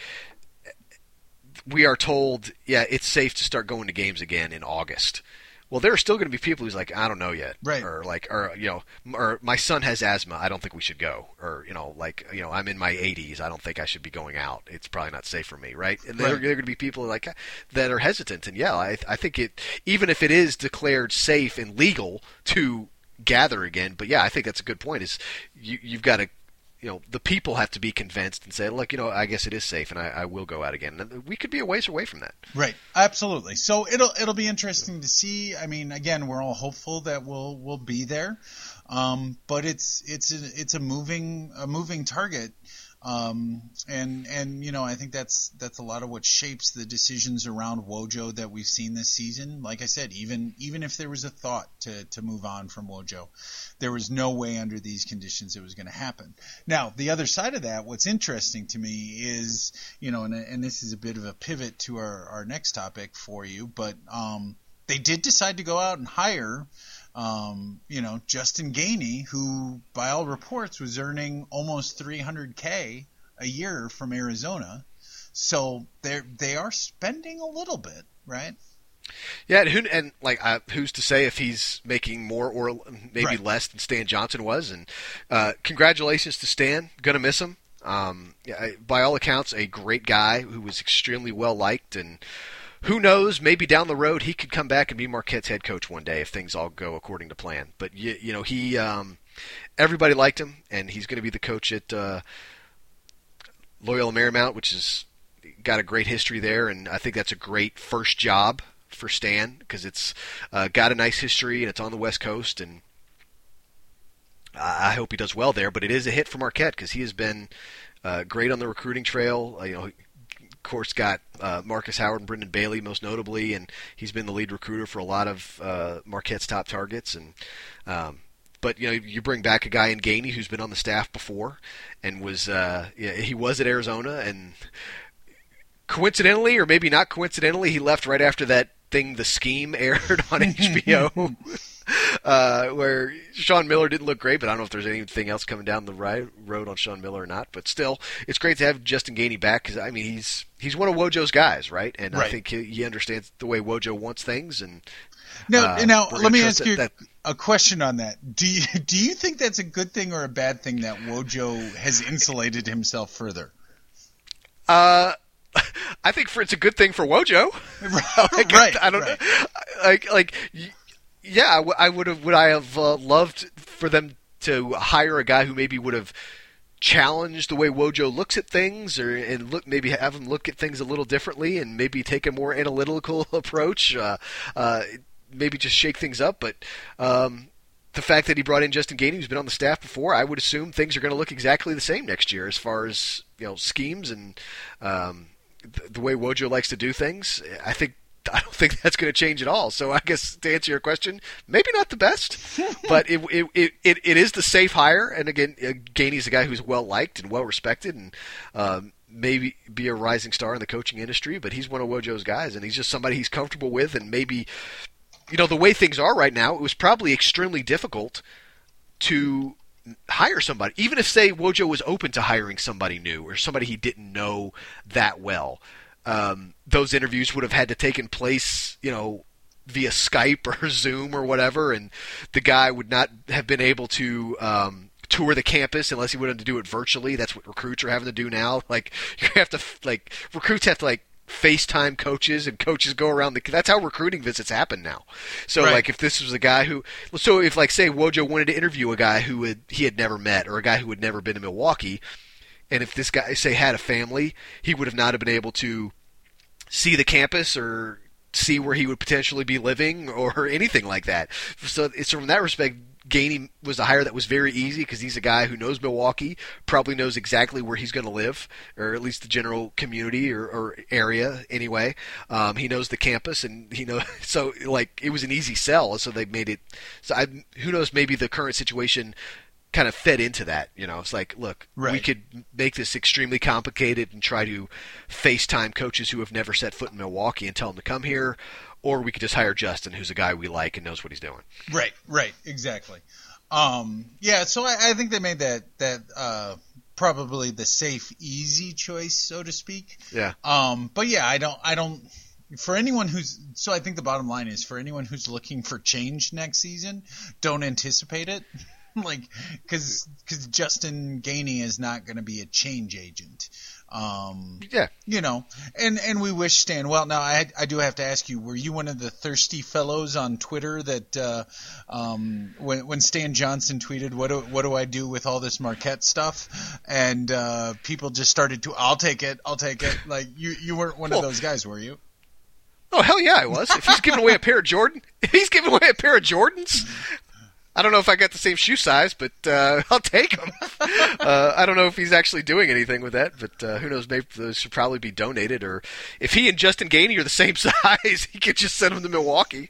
we are told, yeah, it's safe to start going to games again in August. Well, there are still going to be people who's like, I don't know yet, right? Or like, or you know, or my son has asthma, I don't think we should go, or you know, like, you know, I'm in my eighties, I don't think I should be going out. It's probably not safe for me, right? And there, right. there are going to be people like that are hesitant, and yeah, I, I think it, even if it is declared safe and legal to gather again, but yeah, I think that's a good point. Is you, you've got to. You know, the people have to be convinced and say, look, you know, I guess it is safe and I, I will go out again. And we could be a ways away from that. Right. Absolutely. So it'll it'll be interesting to see. I mean, again, we're all hopeful that we'll we'll be there. Um, but it's it's a, it's a moving a moving target. Um, and, and, you know, I think that's, that's a lot of what shapes the decisions around Wojo that we've seen this season. Like I said, even, even if there was a thought to, to move on from Wojo, there was no way under these conditions it was going to happen. Now, the other side of that, what's interesting to me is, you know, and, and this is a bit of a pivot to our, our next topic for you, but, um, they did decide to go out and hire, Um, you know, Justin Gainey, who by all reports was earning almost three hundred K a year from Arizona. So they they are spending a little bit, right? Yeah, and, who, and like, uh, who's to say if he's making more or maybe right. less than Stan Johnson was? And uh, congratulations to Stan. Gonna miss him. Um, yeah, by all accounts, a great guy who was extremely well liked, and who knows, maybe down the road he could come back and be Marquette's head coach one day if things all go according to plan. But, you, you know, he um, everybody liked him, and he's going to be the coach at uh, Loyola Marymount, which has got a great history there, and I think that's a great first job for Stan because it's uh, got a nice history, and it's on the West Coast, and I hope he does well there. But it is a hit for Marquette because he has been uh, great on the recruiting trail. Uh, you know, course, got uh, Marcus Howard and Brendan Bailey most notably, and he's been the lead recruiter for a lot of uh, Marquette's top targets. And um, but you know, you bring back a guy in Gainey who's been on the staff before and was uh, yeah, he was at Arizona, and coincidentally, or maybe not coincidentally, he left right after that thing, The Scheme, aired on H B O. Uh, where Sean Miller didn't look great, but I don't know if there's anything else coming down the right road on Sean Miller or not. But still, it's great to have Justin Gainey back because, I mean, he's he's one of Wojo's guys, right? And right. I think he, he understands the way Wojo wants things. And now, uh, now let me ask that, you that, a question on that. Do you do you think that's a good thing or a bad thing that Wojo has insulated himself further? Uh. I think for it's a good thing for Wojo. like, right. I, I don't right. like like. Yeah, I would have. Would I have uh, loved for them to hire a guy who maybe would have challenged the way Wojo looks at things, or and look maybe have him look at things a little differently, and maybe take a more analytical approach. Uh, uh, maybe just shake things up. But um, the fact that he brought in Justin Gainey, who's been on the staff before, I would assume things are going to look exactly the same next year as far as, you know, schemes and um, th- the way Wojo likes to do things. I think. I don't think that's going to change at all. So I guess to answer your question, maybe not the best, but it it, it, it it is the safe hire. And again, Gainey's a guy who's well liked and well respected, and um, maybe be a rising star in the coaching industry. But he's one of Wojo's guys, and he's just somebody he's comfortable with. And maybe, you know, the way things are right now, it was probably extremely difficult to hire somebody, even if, say, Wojo was open to hiring somebody new or somebody he didn't know that well. Um, those interviews would have had to taken place, you know, via Skype or Zoom or whatever, and the guy would not have been able to um, tour the campus unless he wanted to do it virtually. That's what recruits are having to do now. Like you have to like recruits have to like FaceTime coaches, and coaches go around the. That's how recruiting visits happen now. So Right. like if this was a guy who, so if like say Wojo wanted to interview a guy who had, he had never met or a guy who had never been to Milwaukee, and if this guy say had a family, he would have not have been able to see the campus or see where he would potentially be living or anything like that. So it's from that respect, Gainey was a hire that was very easy because he's a guy who knows Milwaukee, probably knows exactly where he's going to live, or at least the general community or, or area anyway. Um, he knows the campus, and he knows so like it was an easy sell. So they made it. So I, who knows? Maybe the current situation kind of fed into that. You know, it's like, look, Right. we could make this extremely complicated and try to FaceTime coaches who have never set foot in Milwaukee and tell them to come here. Or we could just hire Justin, who's a guy we like and knows what he's doing. Right, right, exactly. Um, yeah, so I, I think they made that that uh, probably the safe, easy choice, so to speak. Yeah. Um, but yeah, I don't, I don't. For anyone who's, so I think the bottom line is for anyone who's looking for change next season, don't anticipate it. like, because because Justin Gainey is not going to be a change agent. Um, Yeah. You know, and, and we wish Stan well. Now, I I do have to ask you, were you one of the thirsty fellows on Twitter that uh, um, when when Stan Johnson tweeted, what do, what do I do with all this Marquette stuff? And uh, people just started to, I'll take it, I'll take it. Like, you, you weren't one Well, of those guys, were you? Oh, hell yeah, I was. If he's giving away a pair of Jordan, if he's giving away a pair of Jordans, I don't know if I got the same shoe size, but uh, I'll take them. uh, I don't know if he's actually doing anything with that, but uh, who knows? Maybe those should probably be donated. Or if he and Justin Gainey are the same size, he could just send them to Milwaukee.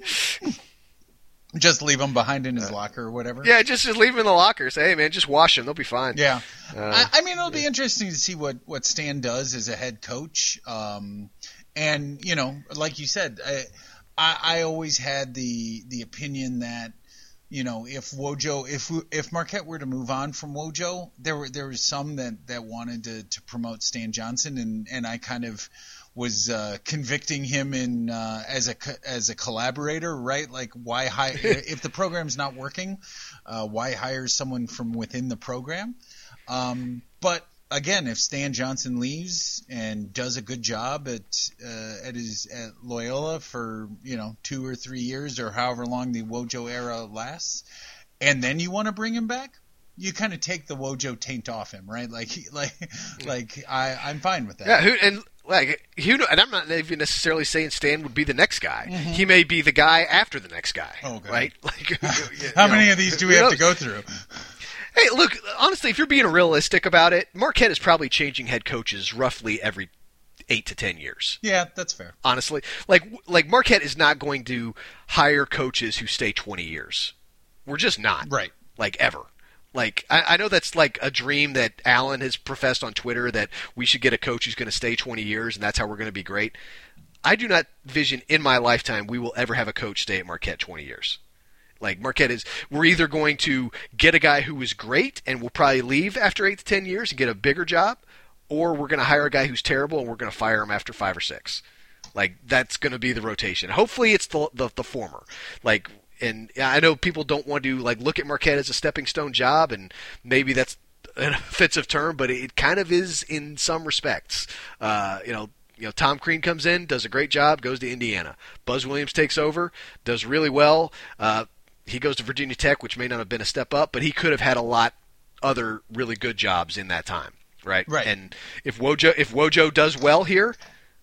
Just leave them behind in his locker or whatever? Yeah, just, just leave them in the locker. Say, hey, man, just wash them. They'll be fine. Yeah. Uh, I, I mean, it'll be interesting to see what, what Stan does as a head coach. Um, and, you know, like you said, I, I, I always had the the opinion that, you know, if Wojo, if if Marquette were to move on from Wojo, there were there was some that, that wanted to, to promote Stan Johnson, and, and I kind of was uh, convicting him in uh, as a as a collaborator, right? Like, why hire if the program's not working? Uh, why hire someone from within the program? Um, but again, if Stan Johnson leaves and does a good job at uh, at his at Loyola for you know two or three years or however long the Wojo era lasts, and then you want to bring him back, you kind of take the Wojo taint off him, right? Like like like I I'm fine with that. Yeah, who, and like who, and I'm not even necessarily saying Stan would be the next guy. Mm-hmm. He may be the guy after the next guy. Oh, God. Right? Like, you how know, many of these do we who have knows? to go through? Hey, look, honestly, if you're being realistic about it, Marquette is probably changing head coaches roughly every eight to ten years. Yeah, that's fair. Honestly, like like Marquette is not going to hire coaches who stay twenty years. We're just not. Right. Like ever. Like I, I know that's like a dream that Allen has professed on Twitter that we should get a coach who's going to stay twenty years and that's how we're going to be great. I do not vision in my lifetime we will ever have a coach stay at Marquette twenty years. Like Marquette is, we're either going to get a guy who is great and will probably leave after eight to ten years and get a bigger job, or we're going to hire a guy who's terrible and we're going to fire him after five or six. Like that's going to be the rotation. Hopefully, it's the the, the former. Like, and I know people don't want to like look at Marquette as a stepping stone job, and maybe that's an offensive term, but it kind of is in some respects. Uh, you know. You know, Tom Crean comes in, does a great job, goes to Indiana. Buzz Williams takes over, does really well. Uh, he goes to Virginia Tech, which may not have been a step up, but he could have had a lot other really good jobs in that time, right? Right. And if Wojo if Wojo does well here,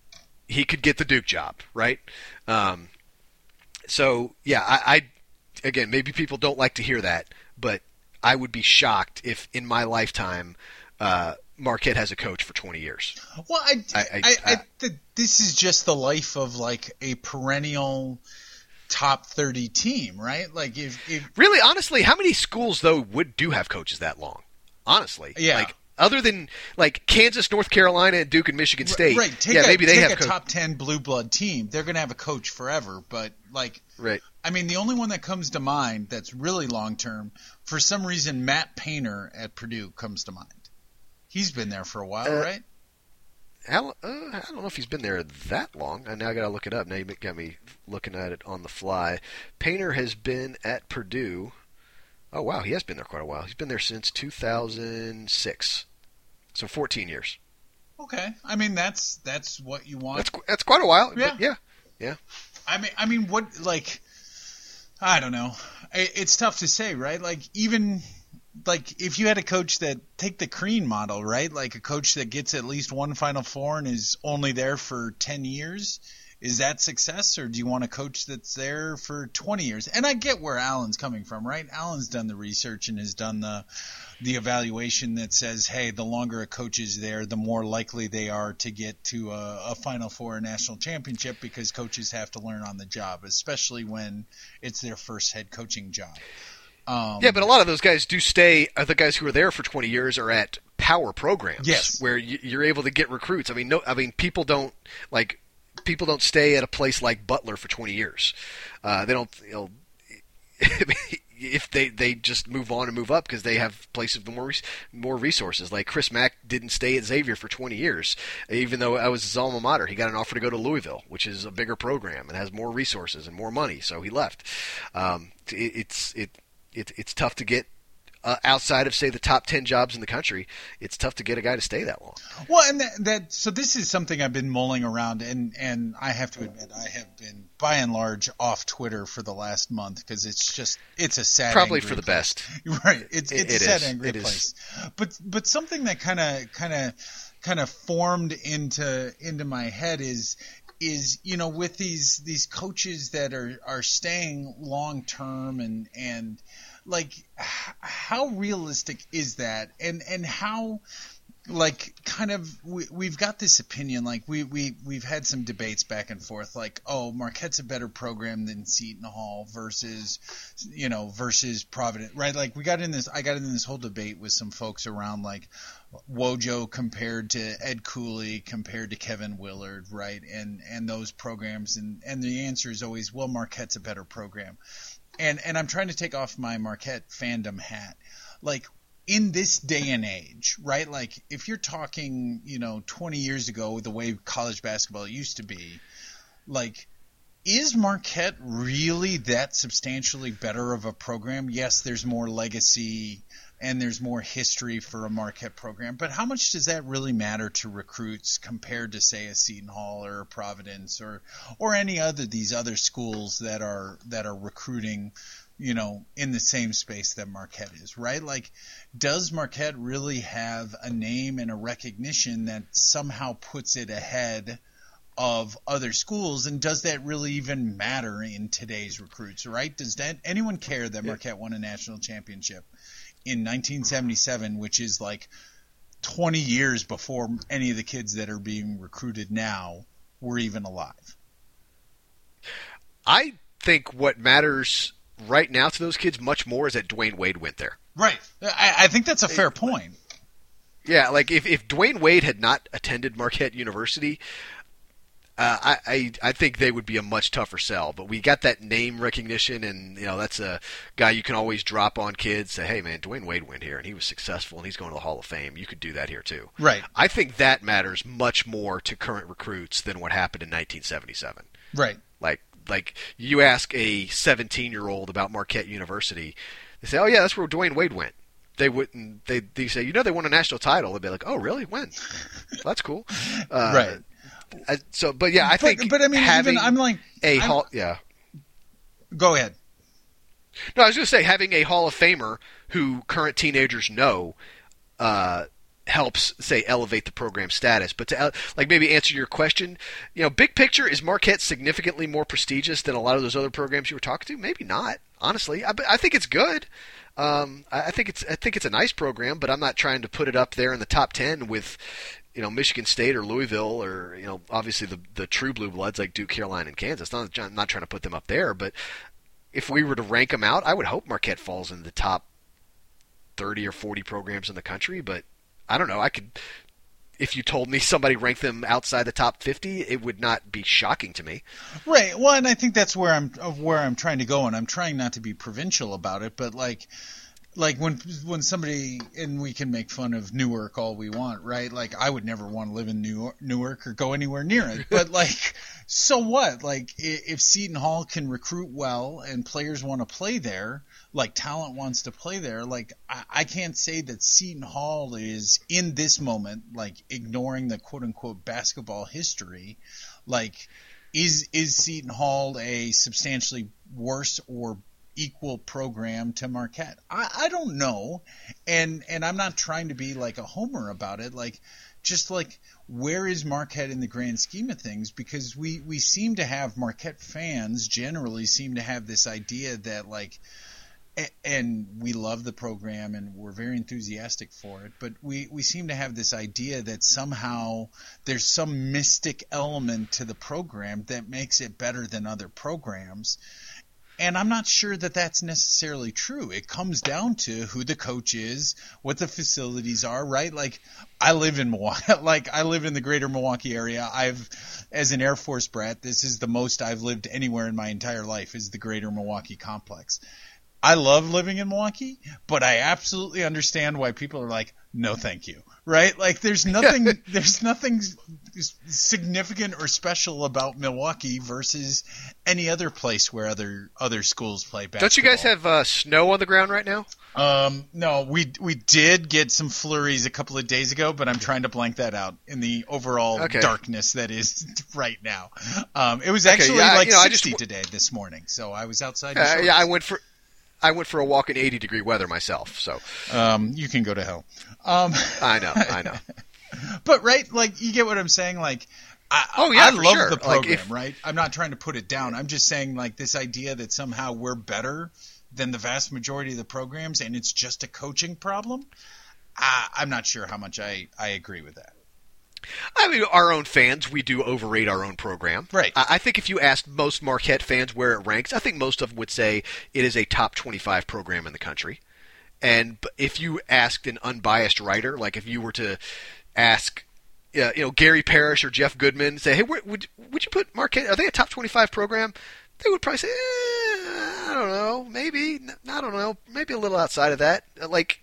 he could get the Duke job, right? Um, so yeah, I, I again maybe people don't like to hear that, but I would be shocked if in my lifetime. Uh, Marquette has a coach for twenty years. Well, I, I, I, I, I, I th- this is just the life of like a perennial top thirty team, right? Like if, if really, honestly, how many schools though would do have coaches that long? Honestly, yeah. Like other than like Kansas, North Carolina, and Duke and Michigan State, right? Take yeah, a, maybe they take have a co- top ten blue blood team. They're going to have a coach forever, but like, right. I mean, the only one that comes to mind that's really long term, for some reason, Matt Painter at Purdue comes to mind. He's been there for a while, uh, right? How, uh, I don't know if he's been there that long. And now I got to look it up. Now you got me looking at it on the fly. Painter has been at Purdue. Oh, wow. He has been there quite a while. He's been there since two thousand six. So fourteen years. Okay. I mean, that's that's what you want. That's that's quite a while. Yeah. But yeah. Yeah. I mean, I mean, what, like, I don't know. It's tough to say, right? Like, even, like, if you had a coach that, take the Crean model, right? Like, a coach that gets at least one Final Four and is only there for ten years, is that success? Or do you want a coach that's there for twenty years? And I get where Alan's coming from, right? Alan's done the research and has done the the evaluation that says, hey, the longer a coach is there, the more likely they are to get to a, a Final Four or national championship, because coaches have to learn on the job, especially when it's their first head coaching job. Um, yeah, but a lot of those guys do stay. Uh, the guys who are there for twenty years are at power programs, yes, where you, you're able to get recruits. I mean, no, I mean, people don't like people don't stay at a place like Butler for twenty years. Uh, they don't. You know, if they, they just move on and move up because they have places with more more resources. Like Chris Mack didn't stay at Xavier for twenty years, even though I was his alma mater. He got an offer to go to Louisville, which is a bigger program and has more resources and more money, so he left. Um, it, it's it, it it's tough to get uh, outside of, say, the top ten jobs in the country. It's tough to get a guy to stay that long. Well, and that, that so this is something I've been mulling around, and and I have to admit I have been by and large off Twitter for the last month, because it's just it's a sad probably angry for the place. best. Right? It's it, it's it a sad is. angry it place. Is. But but something that kind of kind of kind of formed into into my head is. is, you know, with these these coaches that are, are staying long term, and and like h- how realistic is that, and and how, like, kind of we, we've got this opinion, like we, we we've had some debates back and forth, like, oh, Marquette's a better program than Seton Hall versus, you know, versus Providence, right? Like we got in this I got in this whole debate with some folks around, like, Wojo compared to Ed Cooley compared to Kevin Willard, right? And and those programs, and, and the answer is always, well, Marquette's a better program. And and I'm trying to take off my Marquette fandom hat. Like, in this day and age, right? Like, if you're talking, you know, twenty years ago, the way college basketball used to be, like, is Marquette really that substantially better of a program? Yes, there's more legacy and there's more history for a Marquette program, but how much does that really matter to recruits compared to, say, a Seton Hall or a Providence or or any other these other schools that are that are recruiting, you know, in the same space that Marquette is, right? Like, does Marquette really have a name and a recognition that somehow puts it ahead of other schools, and does that really even matter in today's recruits, right? Does that anyone care that Marquette won a national championship in nineteen seventy-seven, which is like twenty years before any of the kids that are being recruited now were even alive? I think what matters right now to those kids much more is that Dwayne Wade went there. Right. I, I think that's a fair point. Yeah, like if, if Dwayne Wade had not attended Marquette University, Uh, I, I I think they would be a much tougher sell, but we got that name recognition, and you know that's a guy you can always drop on kids. Say, hey man, Dwayne Wade went here and he was successful, and he's going to the Hall of Fame. You could do that here too. Right. I think that matters much more to current recruits than what happened in nineteen seventy-seven. Right. Like like you ask a seventeen-year-old about Marquette University, they say, oh yeah, that's where Dwayne Wade went. They wouldn't. They they say, you know, they won a national title. They'd be like, oh really? When? Well, that's cool. Uh, right. Uh, so, but yeah, I think. But, but I mean, having even I'm like a I'm, hall. Yeah. Go ahead. No, I was going to say having a Hall of Famer who current teenagers know uh, helps, say, elevate the program status. But to like maybe answer your question, you know, big picture, is Marquette significantly more prestigious than a lot of those other programs you were talking to? Maybe not. Honestly, I, I think it's good. Um, I, I think it's I think it's a nice program, but I'm not trying to put it up there in the top ten with, you know, Michigan State or Louisville or, you know, obviously the the true blue bloods like Duke, Carolina, and Kansas. Not, I'm not trying to put them up there, but if we were to rank them out, I would hope Marquette falls in the top thirty or forty programs in the country, but I don't know. I could, if you told me somebody ranked them outside the top fifty, it would not be shocking to me. Right. Well, and I think that's where I'm of where I'm trying to go, and I'm trying not to be provincial about it, but like Like when when somebody, and we can make fun of Newark all we want, right? Like I would never want to live in New Newark or go anywhere near it. But like so what? Like, if Seton Hall can recruit well and players want to play there, like talent wants to play there, like I, I can't say that Seton Hall is in this moment, like ignoring the quote unquote basketball history. Like, is is Seton Hall a substantially worse or equal program to Marquette? I, I don't know, and and I'm not trying to be like a homer about it. Like, just like, where is Marquette in the grand scheme of things? Because we, we seem to have Marquette fans generally seem to have this idea that, like, and we love the program and we're very enthusiastic for it, but we, we seem to have this idea that somehow there's some mystic element to the program that makes it better than other programs. And I'm not sure that that's necessarily true. It comes down to who the coach is, what the facilities are, right? Like, I live in Milwaukee, like I live in the greater Milwaukee area. I've, as an Air Force brat, this is the most I've lived anywhere in my entire life, is the greater Milwaukee complex. I love living in Milwaukee, but I absolutely understand why people are like, no, thank you. Right? Like, there's nothing, there's nothing significant or special about Milwaukee versus any other place where other other schools play basketball. Don't you guys have uh, snow on the ground right now? Um, no, we we did get some flurries a couple of days ago, but I'm trying to blank that out in the overall okay. darkness that is right now. Um, it was actually okay, yeah, like you know, sixty just, today this morning, so I was outside. Uh, yeah, I went for. I went for a walk in eighty degree weather myself, so um, you can go to hell. Um, I know, I know. But right, like, you get what I'm saying. Like, I, oh yeah, I for love sure. the program, like if, right? I'm not trying to put it down. I'm just saying, like, this idea that somehow we're better than the vast majority of the programs, and it's just a coaching problem. I, I'm not sure how much I, I agree with that. I mean, our own fans, we do overrate our own program. Right. I think if you asked most Marquette fans where it ranks, I think most of them would say it is a top twenty-five program in the country. And if you asked an unbiased writer, like if you were to ask, uh, you know, Gary Parrish or Jeff Goodman, say, hey, would would you put Marquette? Are they a top twenty-five program? They would probably say, eh, I don't know, maybe, I don't know, maybe a little outside of that. Like,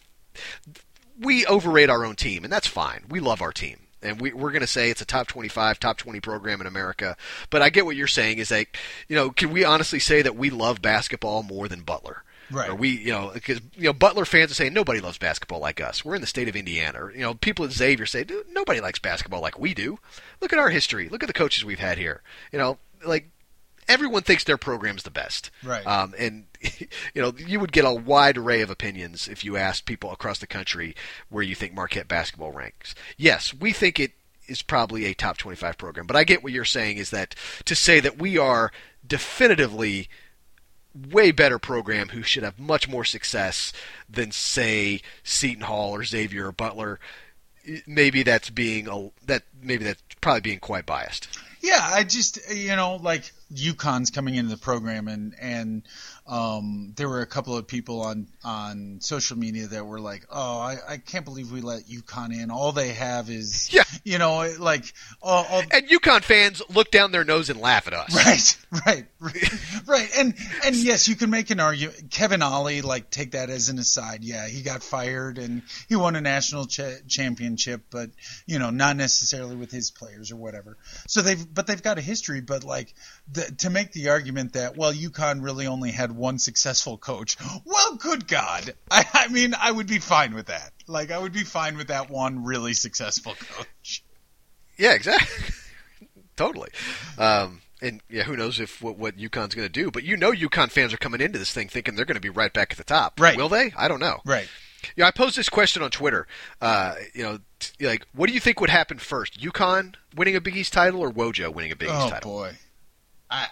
we overrate our own team, and that's fine. We love our team. And we, we're going to say it's a top twenty-five, top twenty program in America. But I get what you're saying is like, you know, can we honestly say that we love basketball more than Butler? Right. Or we, you know, because, you know, Butler fans are saying nobody loves basketball like us. We're in the state of Indiana. Or, you know, people at Xavier say, dude, nobody likes basketball like we do. Look at our history. Look at the coaches we've had here. You know, like, everyone thinks their program's the best. Right. Um, and, you know, you would get a wide array of opinions if you asked people across the country where you think Marquette basketball ranks. Yes, we think it is probably a top twenty-five program. But I get what you're saying is that to say that we are definitively way better program who should have much more success than, say, Seton Hall or Xavier or Butler, maybe that's being a, that maybe that's probably being quite biased. Yeah, I just, you know, like, UConn's coming into the program, and and um, there were a couple of people on, on social media that were like, oh, I, I can't believe we let UConn in. All they have is, yeah. you know, like. All, all... And UConn fans look down their nose and laugh at us. Right, right, right. right. And, and yes, you can make an argument. Kevin Ollie, like, take that as an aside. Yeah, he got fired, and he won a national ch- championship, but, you know, not necessarily with his players or whatever. So they've, but they've got a history, but, like, the, to make the argument that, well, UConn really only had one successful coach. Well, good God. I, I mean, I would be fine with that. Like, I would be fine with that one really successful coach. Yeah, exactly. Totally. Um, and, yeah, who knows if what, what UConn's going to do. But you know UConn fans are coming into this thing thinking they're going to be right back at the top. Right. Will they? I don't know. Right. Yeah, I posed this question on Twitter. Uh, you know, t- like, what do you think would happen first? UConn winning a Big East title or Wojo winning a Big East oh, title? Oh, boy. I,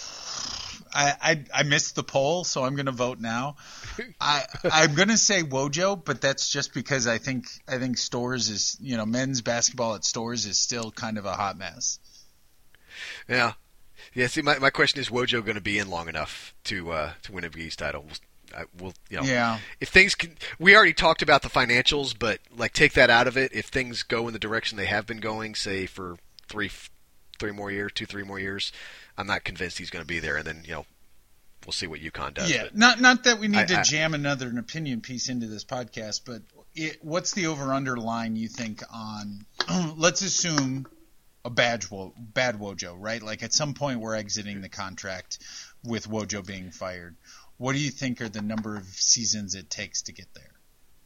I, I, I missed the poll, so I'm going to vote now. I, I'm going to say Wojo, but that's just because I think I think Storrs is, you know, men's basketball at Storrs is still kind of a hot mess. Yeah. Yeah, see, my, my question is, Wojo going to be in long enough to uh, to win a Big East title? I will, you know, yeah. If things can, we already talked about the financials, but like take that out of it. If things go in the direction they have been going, say for three, three more years, two, three more years, I'm not convinced he's going to be there. And then, you know, we'll see what UConn does. Yeah, not not that we need I, to I, jam another an opinion piece into this podcast, but it, what's the over-under line you think on? Let's assume a bad Wo- bad Wojo, right? Like at some point we're exiting the contract with Wojo being fired. What do you think are the number of seasons it takes to get there?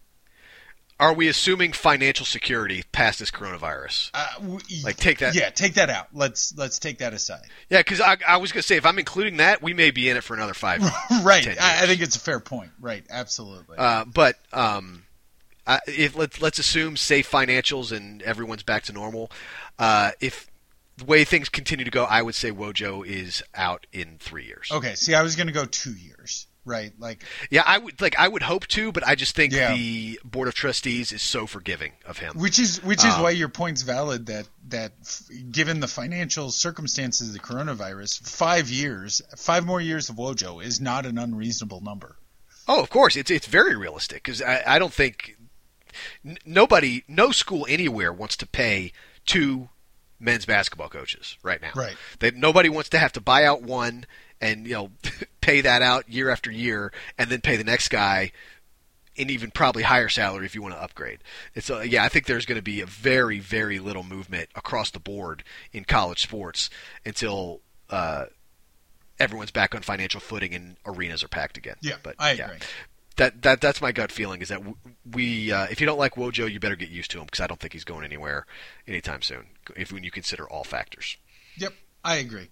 Are we assuming financial security past this coronavirus? Uh, w- like take that. Yeah, take that out. Let's let's take that aside. Yeah, because I, I was going to say if I'm including that, we may be in it for another five. Right. I, I think it's a fair point. Right. Absolutely. Uh, but um, I, if let's let's assume safe financials and everyone's back to normal. Uh, if the way things continue to go, I would say Wojo is out in three years. Okay. See, I was going to go two years. Right, like yeah, I would like I would hope to, but I just think yeah. the board of trustees is so forgiving of him, which is which is um, why your point's valid. That that given the financial circumstances of the coronavirus, five years, five more years of Wojo is not an unreasonable number. Oh, of course, it's it's very realistic because I, I don't think n- nobody, no school anywhere wants to pay two men's basketball coaches right now. Right, that nobody wants to have to buy out one. And, you know, pay that out year after year and then pay the next guy an even probably higher salary if you want to upgrade. It's uh, yeah, I think there's going to be a very, very little movement across the board in college sports until uh, everyone's back on financial footing and arenas are packed again. Yeah, but, I yeah. agree. That that that's my gut feeling is that we uh, if you don't like Wojo, you better get used to him because I don't think he's going anywhere anytime soon. If when you consider all factors. Yep, I agree.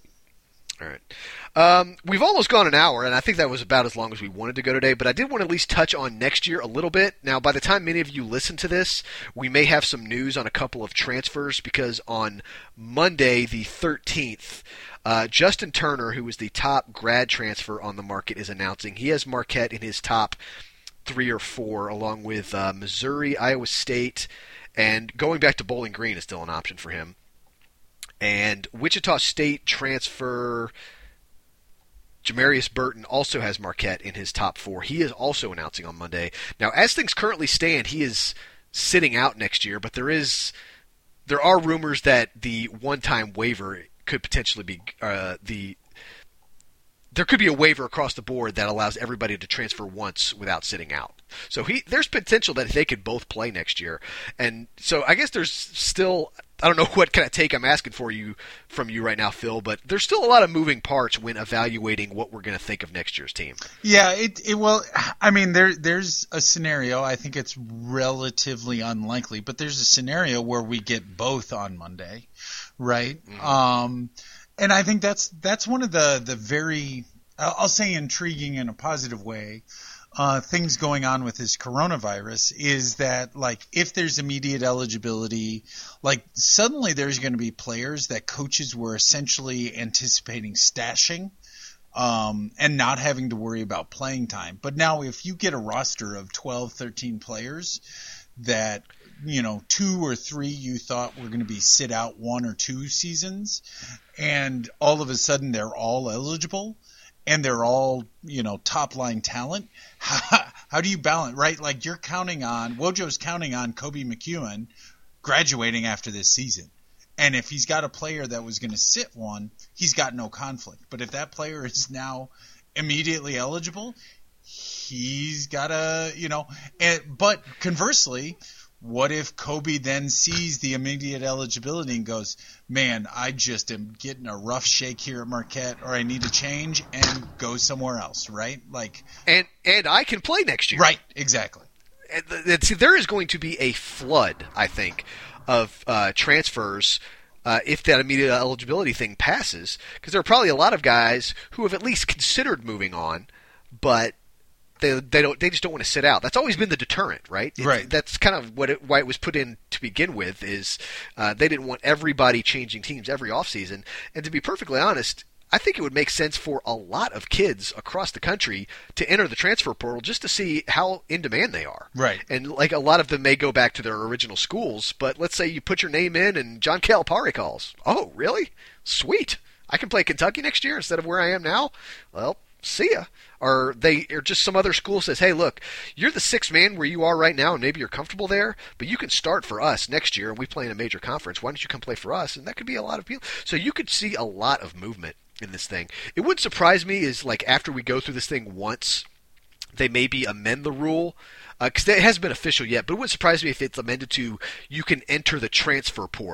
All right. Um, we've almost gone an hour, and I think that was about as long as we wanted to go today, but I did want to at least touch on next year a little bit. Now, by the time many of you listen to this, we may have some news on a couple of transfers because on Monday, the thirteenth, uh, Justin Turner, who is the top grad transfer on the market, is announcing he has Marquette in his top three or four, along with uh, Missouri, Iowa State, and going back to Bowling Green is still an option for him. And Wichita State transfer Jamarius Burton also has Marquette in his top four. He is also announcing on Monday. Now, as things currently stand, he is sitting out next year, but there is there are rumors that the one-time waiver could potentially be uh, the there could be a waiver across the board that allows everybody to transfer once without sitting out. So he there's potential that they could both play next year. And so I guess there's still I don't know what kind of take I'm asking for you from you right now, Phil, but there's still a lot of moving parts when evaluating what we're going to think of next year's team. Yeah, it, it well, I mean, there there's a scenario. I think it's relatively unlikely, but there's a scenario where we get both on Monday, right? Mm-hmm. Um, and I think that's that's one of the the very I'll say intriguing in a positive way. Uh, things going on with this coronavirus is that, like, if there's immediate eligibility, like, suddenly there's going to be players that coaches were essentially anticipating stashing um, and not having to worry about playing time. But now if you get a roster of twelve, thirteen players that, you know, two or three you thought were going to be sit out one or two seasons, and all of a sudden they're all eligible, and they're all, you know, top-line talent, how, how do you balance, right? Like, you're counting on, Wojo's counting on Kobe McEwen graduating after this season. And if he's got a player that was going to sit one, he's got no conflict. But if that player is now immediately eligible, he's got to, you know, and, but conversely, what if Kobe then sees the immediate eligibility and goes, man, I just am getting a rough shake here at Marquette, or I need to change and go somewhere else, right? Like, and and I can play next year. Right, exactly. And, and see, there is going to be a flood, I think, of uh, transfers uh, if that immediate eligibility thing passes, because there are probably a lot of guys who have at least considered moving on, but They they don't they just don't want to sit out. That's always been the deterrent, right? It, right. That's kind of what it, why it was put in to begin with. Is uh, they didn't want everybody changing teams every offseason. And to be perfectly honest, I think it would make sense for a lot of kids across the country to enter the transfer portal just to see how in demand they are. Right. And like a lot of them may go back to their original schools, but let's say you put your name in and John Calipari calls. Oh, really? Sweet. I can play Kentucky next year instead of where I am now. Well, see ya. Or they, or just some other school says, hey, look, you're the sixth man where you are right now, and maybe you're comfortable there, but you can start for us next year, and we play in a major conference. Why don't you come play for us? And that could be a lot of people. So you could see a lot of movement in this thing. It wouldn't surprise me is like after we go through this thing once, they maybe amend the rule, because uh, it hasn't been official yet, but it wouldn't surprise me if it's amended to you can enter the transfer portal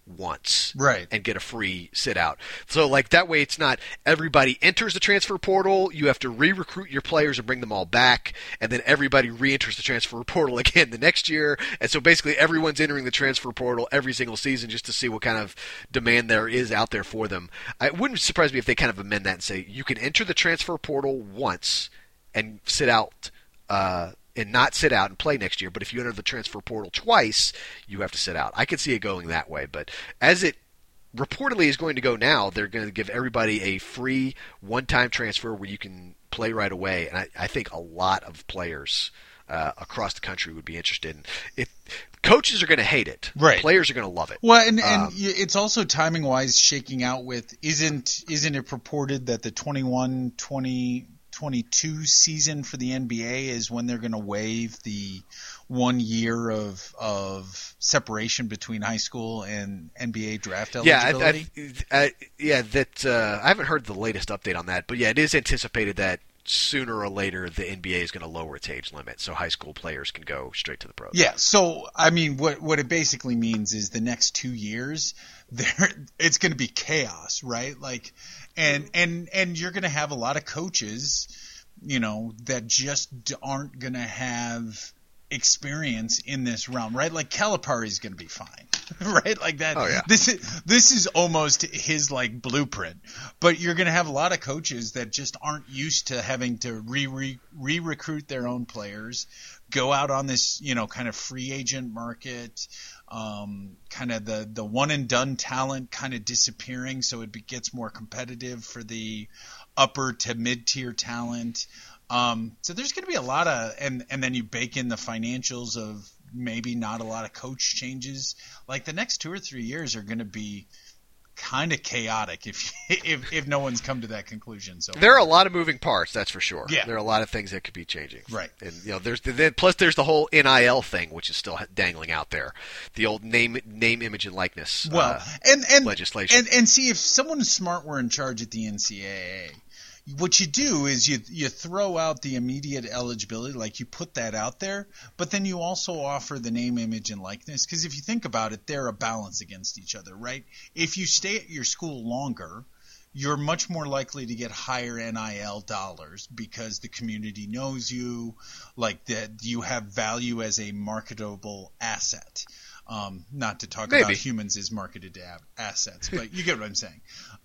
once right. and get a free sit out. So like that way it's not everybody enters the transfer portal, you have to re-recruit your players and bring them all back, and then everybody re-enters the transfer portal again the next year. And so basically everyone's entering the transfer portal every single season just to see what kind of demand there is out there for them. It wouldn't surprise me if they kind of amend that and say you can enter the transfer portal once and sit out uh and not sit out and play next year, but if you enter the transfer portal twice, you have to sit out. I could see it going that way, but as it reportedly is going to go now, they're going to give everybody a free one-time transfer where you can play right away, and I, I think a lot of players uh, across the country would be interested in it. Coaches are going to hate it. Right. Players are going to love it. Well, and, and um, it's also timing-wise shaking out with, isn't isn't it purported that the twenty-one twenty twenty-two season for the N B A is when they're going to waive the one year of of separation between high school and N B A draft eligibility? Yeah, I, I, I, yeah, that uh, I haven't heard the latest update on that, but yeah, it is anticipated that sooner or later the N B A is going to lower its age limit, so high school players can go straight to the pros. Yeah, so I mean, what what it basically means is the next two years, there it's going to be chaos, right? Like, and and and you're going to have a lot of coaches, you know, that just aren't going to have experience in this realm, right? Like Calipari is going to be fine, right? Like that. Oh, yeah. This is this is almost his like blueprint. But you're going to have a lot of coaches that just aren't used to having to re re re recruit their own players, go out on this, you know, kind of free agent market, um, kind of the the one and done talent kind of disappearing, so it be, gets more competitive for the upper to mid tier talent. Um, so there's going to be a lot of, and, and then you bake in the financials of maybe not a lot of coach changes. Like the next two or three years are going to be kind of chaotic if, if if no one's come to that conclusion. So there are a lot of moving parts, that's for sure. Yeah. There are a lot of things that could be changing. Right. And you know, there's then plus there's the whole N I L thing, which is still dangling out there. The old name, name, image, and likeness. Well, uh, and and legislation. And and see if someone smart were in charge at the N C double A. What you do is you you throw out the immediate eligibility, like you put that out there, but then you also offer the name, image, and likeness. Because if you think about it, they're a balance against each other, right? If you stay at your school longer, you're much more likely to get higher N I L dollars because the community knows you, like that you have value as a marketable asset. Um, not to talk Maybe. about humans as marketed assets, but you get what I'm saying.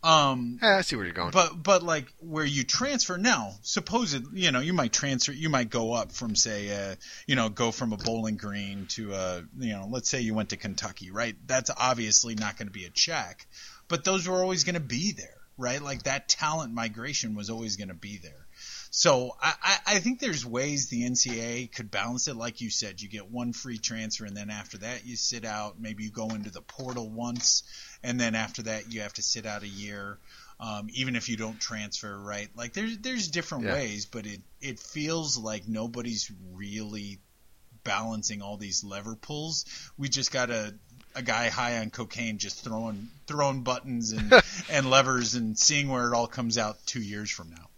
Um, yeah, I see where you're going. But but like where you transfer now, supposed you know you might transfer, you might go up from say, uh, you know, go from a Bowling Green to a you know, let's say you went to Kentucky, right? That's obviously not going to be a check, but those were always going to be there, right? Like that talent migration was always going to be there. So I, I think there's ways the N C double A could balance it. Like you said, you get one free transfer, and then after that you sit out. Maybe you go into the portal once, and then after that you have to sit out a year, um, even if you don't transfer, right? Like there's there's different yeah. ways, but it, it feels like nobody's really balancing all these lever pulls. We just got a a guy high on cocaine just throwing throwing buttons and, and levers and seeing where it all comes out two years from now.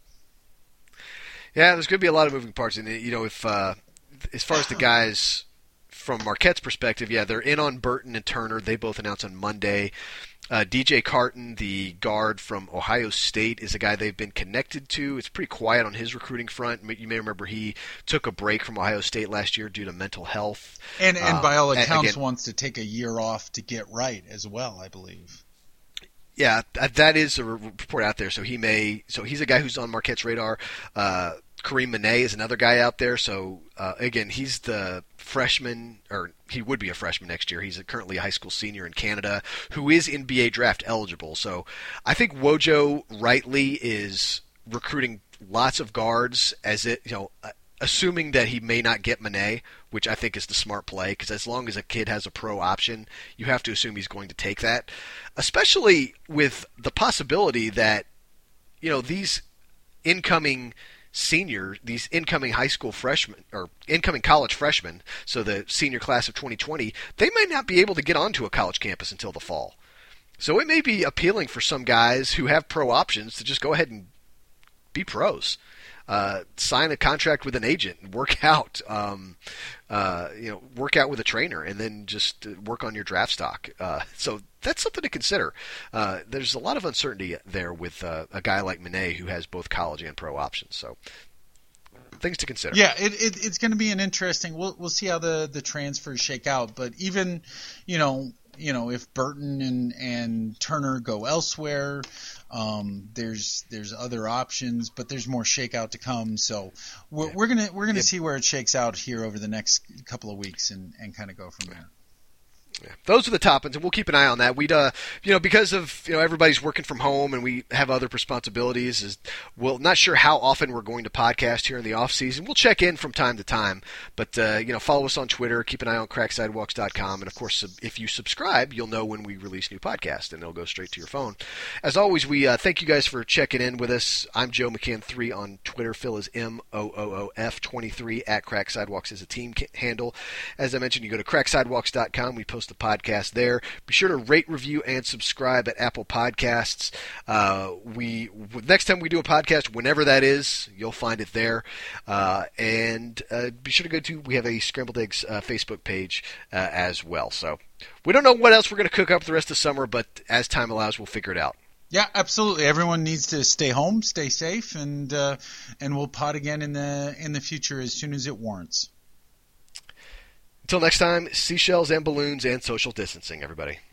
Yeah, there's going to be a lot of moving parts in it. You know, if uh, as far as the guys from Marquette's perspective, yeah, they're in on Burton and Turner. They both announced on Monday. Uh, D J Carton, the guard from Ohio State, is a guy they've been connected to. It's pretty quiet on his recruiting front. You may remember he took a break from Ohio State last year due to mental health. And, and um, by all accounts, again, wants to take a year off to get right as well, I believe. Yeah, that is a report out there. So he may. So he's a guy who's on Marquette's radar. Uh, Kareem Manet is another guy out there. So uh, again, he's the freshman, or he would be a freshman next year. He's a, currently a high school senior in Canada, who is N B A draft eligible. So I think Wojo rightly is recruiting lots of guards, as it you know. Assuming that he may not get Manet, which I think is the smart play, because as long as a kid has a pro option, you have to assume he's going to take that, especially with the possibility that, you know, these incoming senior, these incoming high school freshmen, or incoming college freshmen, so the senior class of twenty twenty, they might not be able to get onto a college campus until the fall. So it may be appealing for some guys who have pro options to just go ahead and be pros. Uh, sign a contract with an agent and work out, um, uh, you know, work out with a trainer, and then just work on your draft stock. Uh, so that's something to consider. Uh, there's a lot of uncertainty there with uh, a guy like Manet who has both college and pro options. So things to consider. Yeah, it, it, it's going to be an interesting. We'll we'll see how the, the transfers shake out. But even, you know, you know, if Burton and, and Turner go elsewhere, um, there's there's other options, but there's more shakeout to come. So we're, yeah. we're gonna we're gonna yeah. see where it shakes out here over the next couple of weeks and, and kind of go from there. Yeah. Those are the top ones, and we'll keep an eye on that. We'd, uh, you know, because of you know everybody's working from home and we have other responsibilities. Is we'll not sure how often we're going to podcast here in the off season. We'll check in from time to time, but uh, you know, follow us on Twitter. Keep an eye on crack sidewalks dot com, and of course, if you subscribe, you'll know when we release new podcasts, and they'll go straight to your phone. As always, we uh, thank you guys for checking in with us. I'm Joe McCann three on Twitter. Phil is M O O O F twenty-three at Crack Sidewalks is a team handle. As I mentioned, you go to crack sidewalks dot com. We post the podcast there. Be sure to rate, review, and subscribe at Apple Podcasts. Uh, we next time we do a podcast, whenever that is, you'll find it there. Uh, and uh, be sure to go to, we have a Scrambled Eggs uh, Facebook page uh, as well. So we don't know what else we're going to cook up the rest of summer, but as time allows, we'll figure it out. Yeah, absolutely. Everyone needs to stay home, stay safe, and uh, and we'll pod again in the in the future as soon as it warrants. Until next time, seashells and balloons and social distancing, everybody.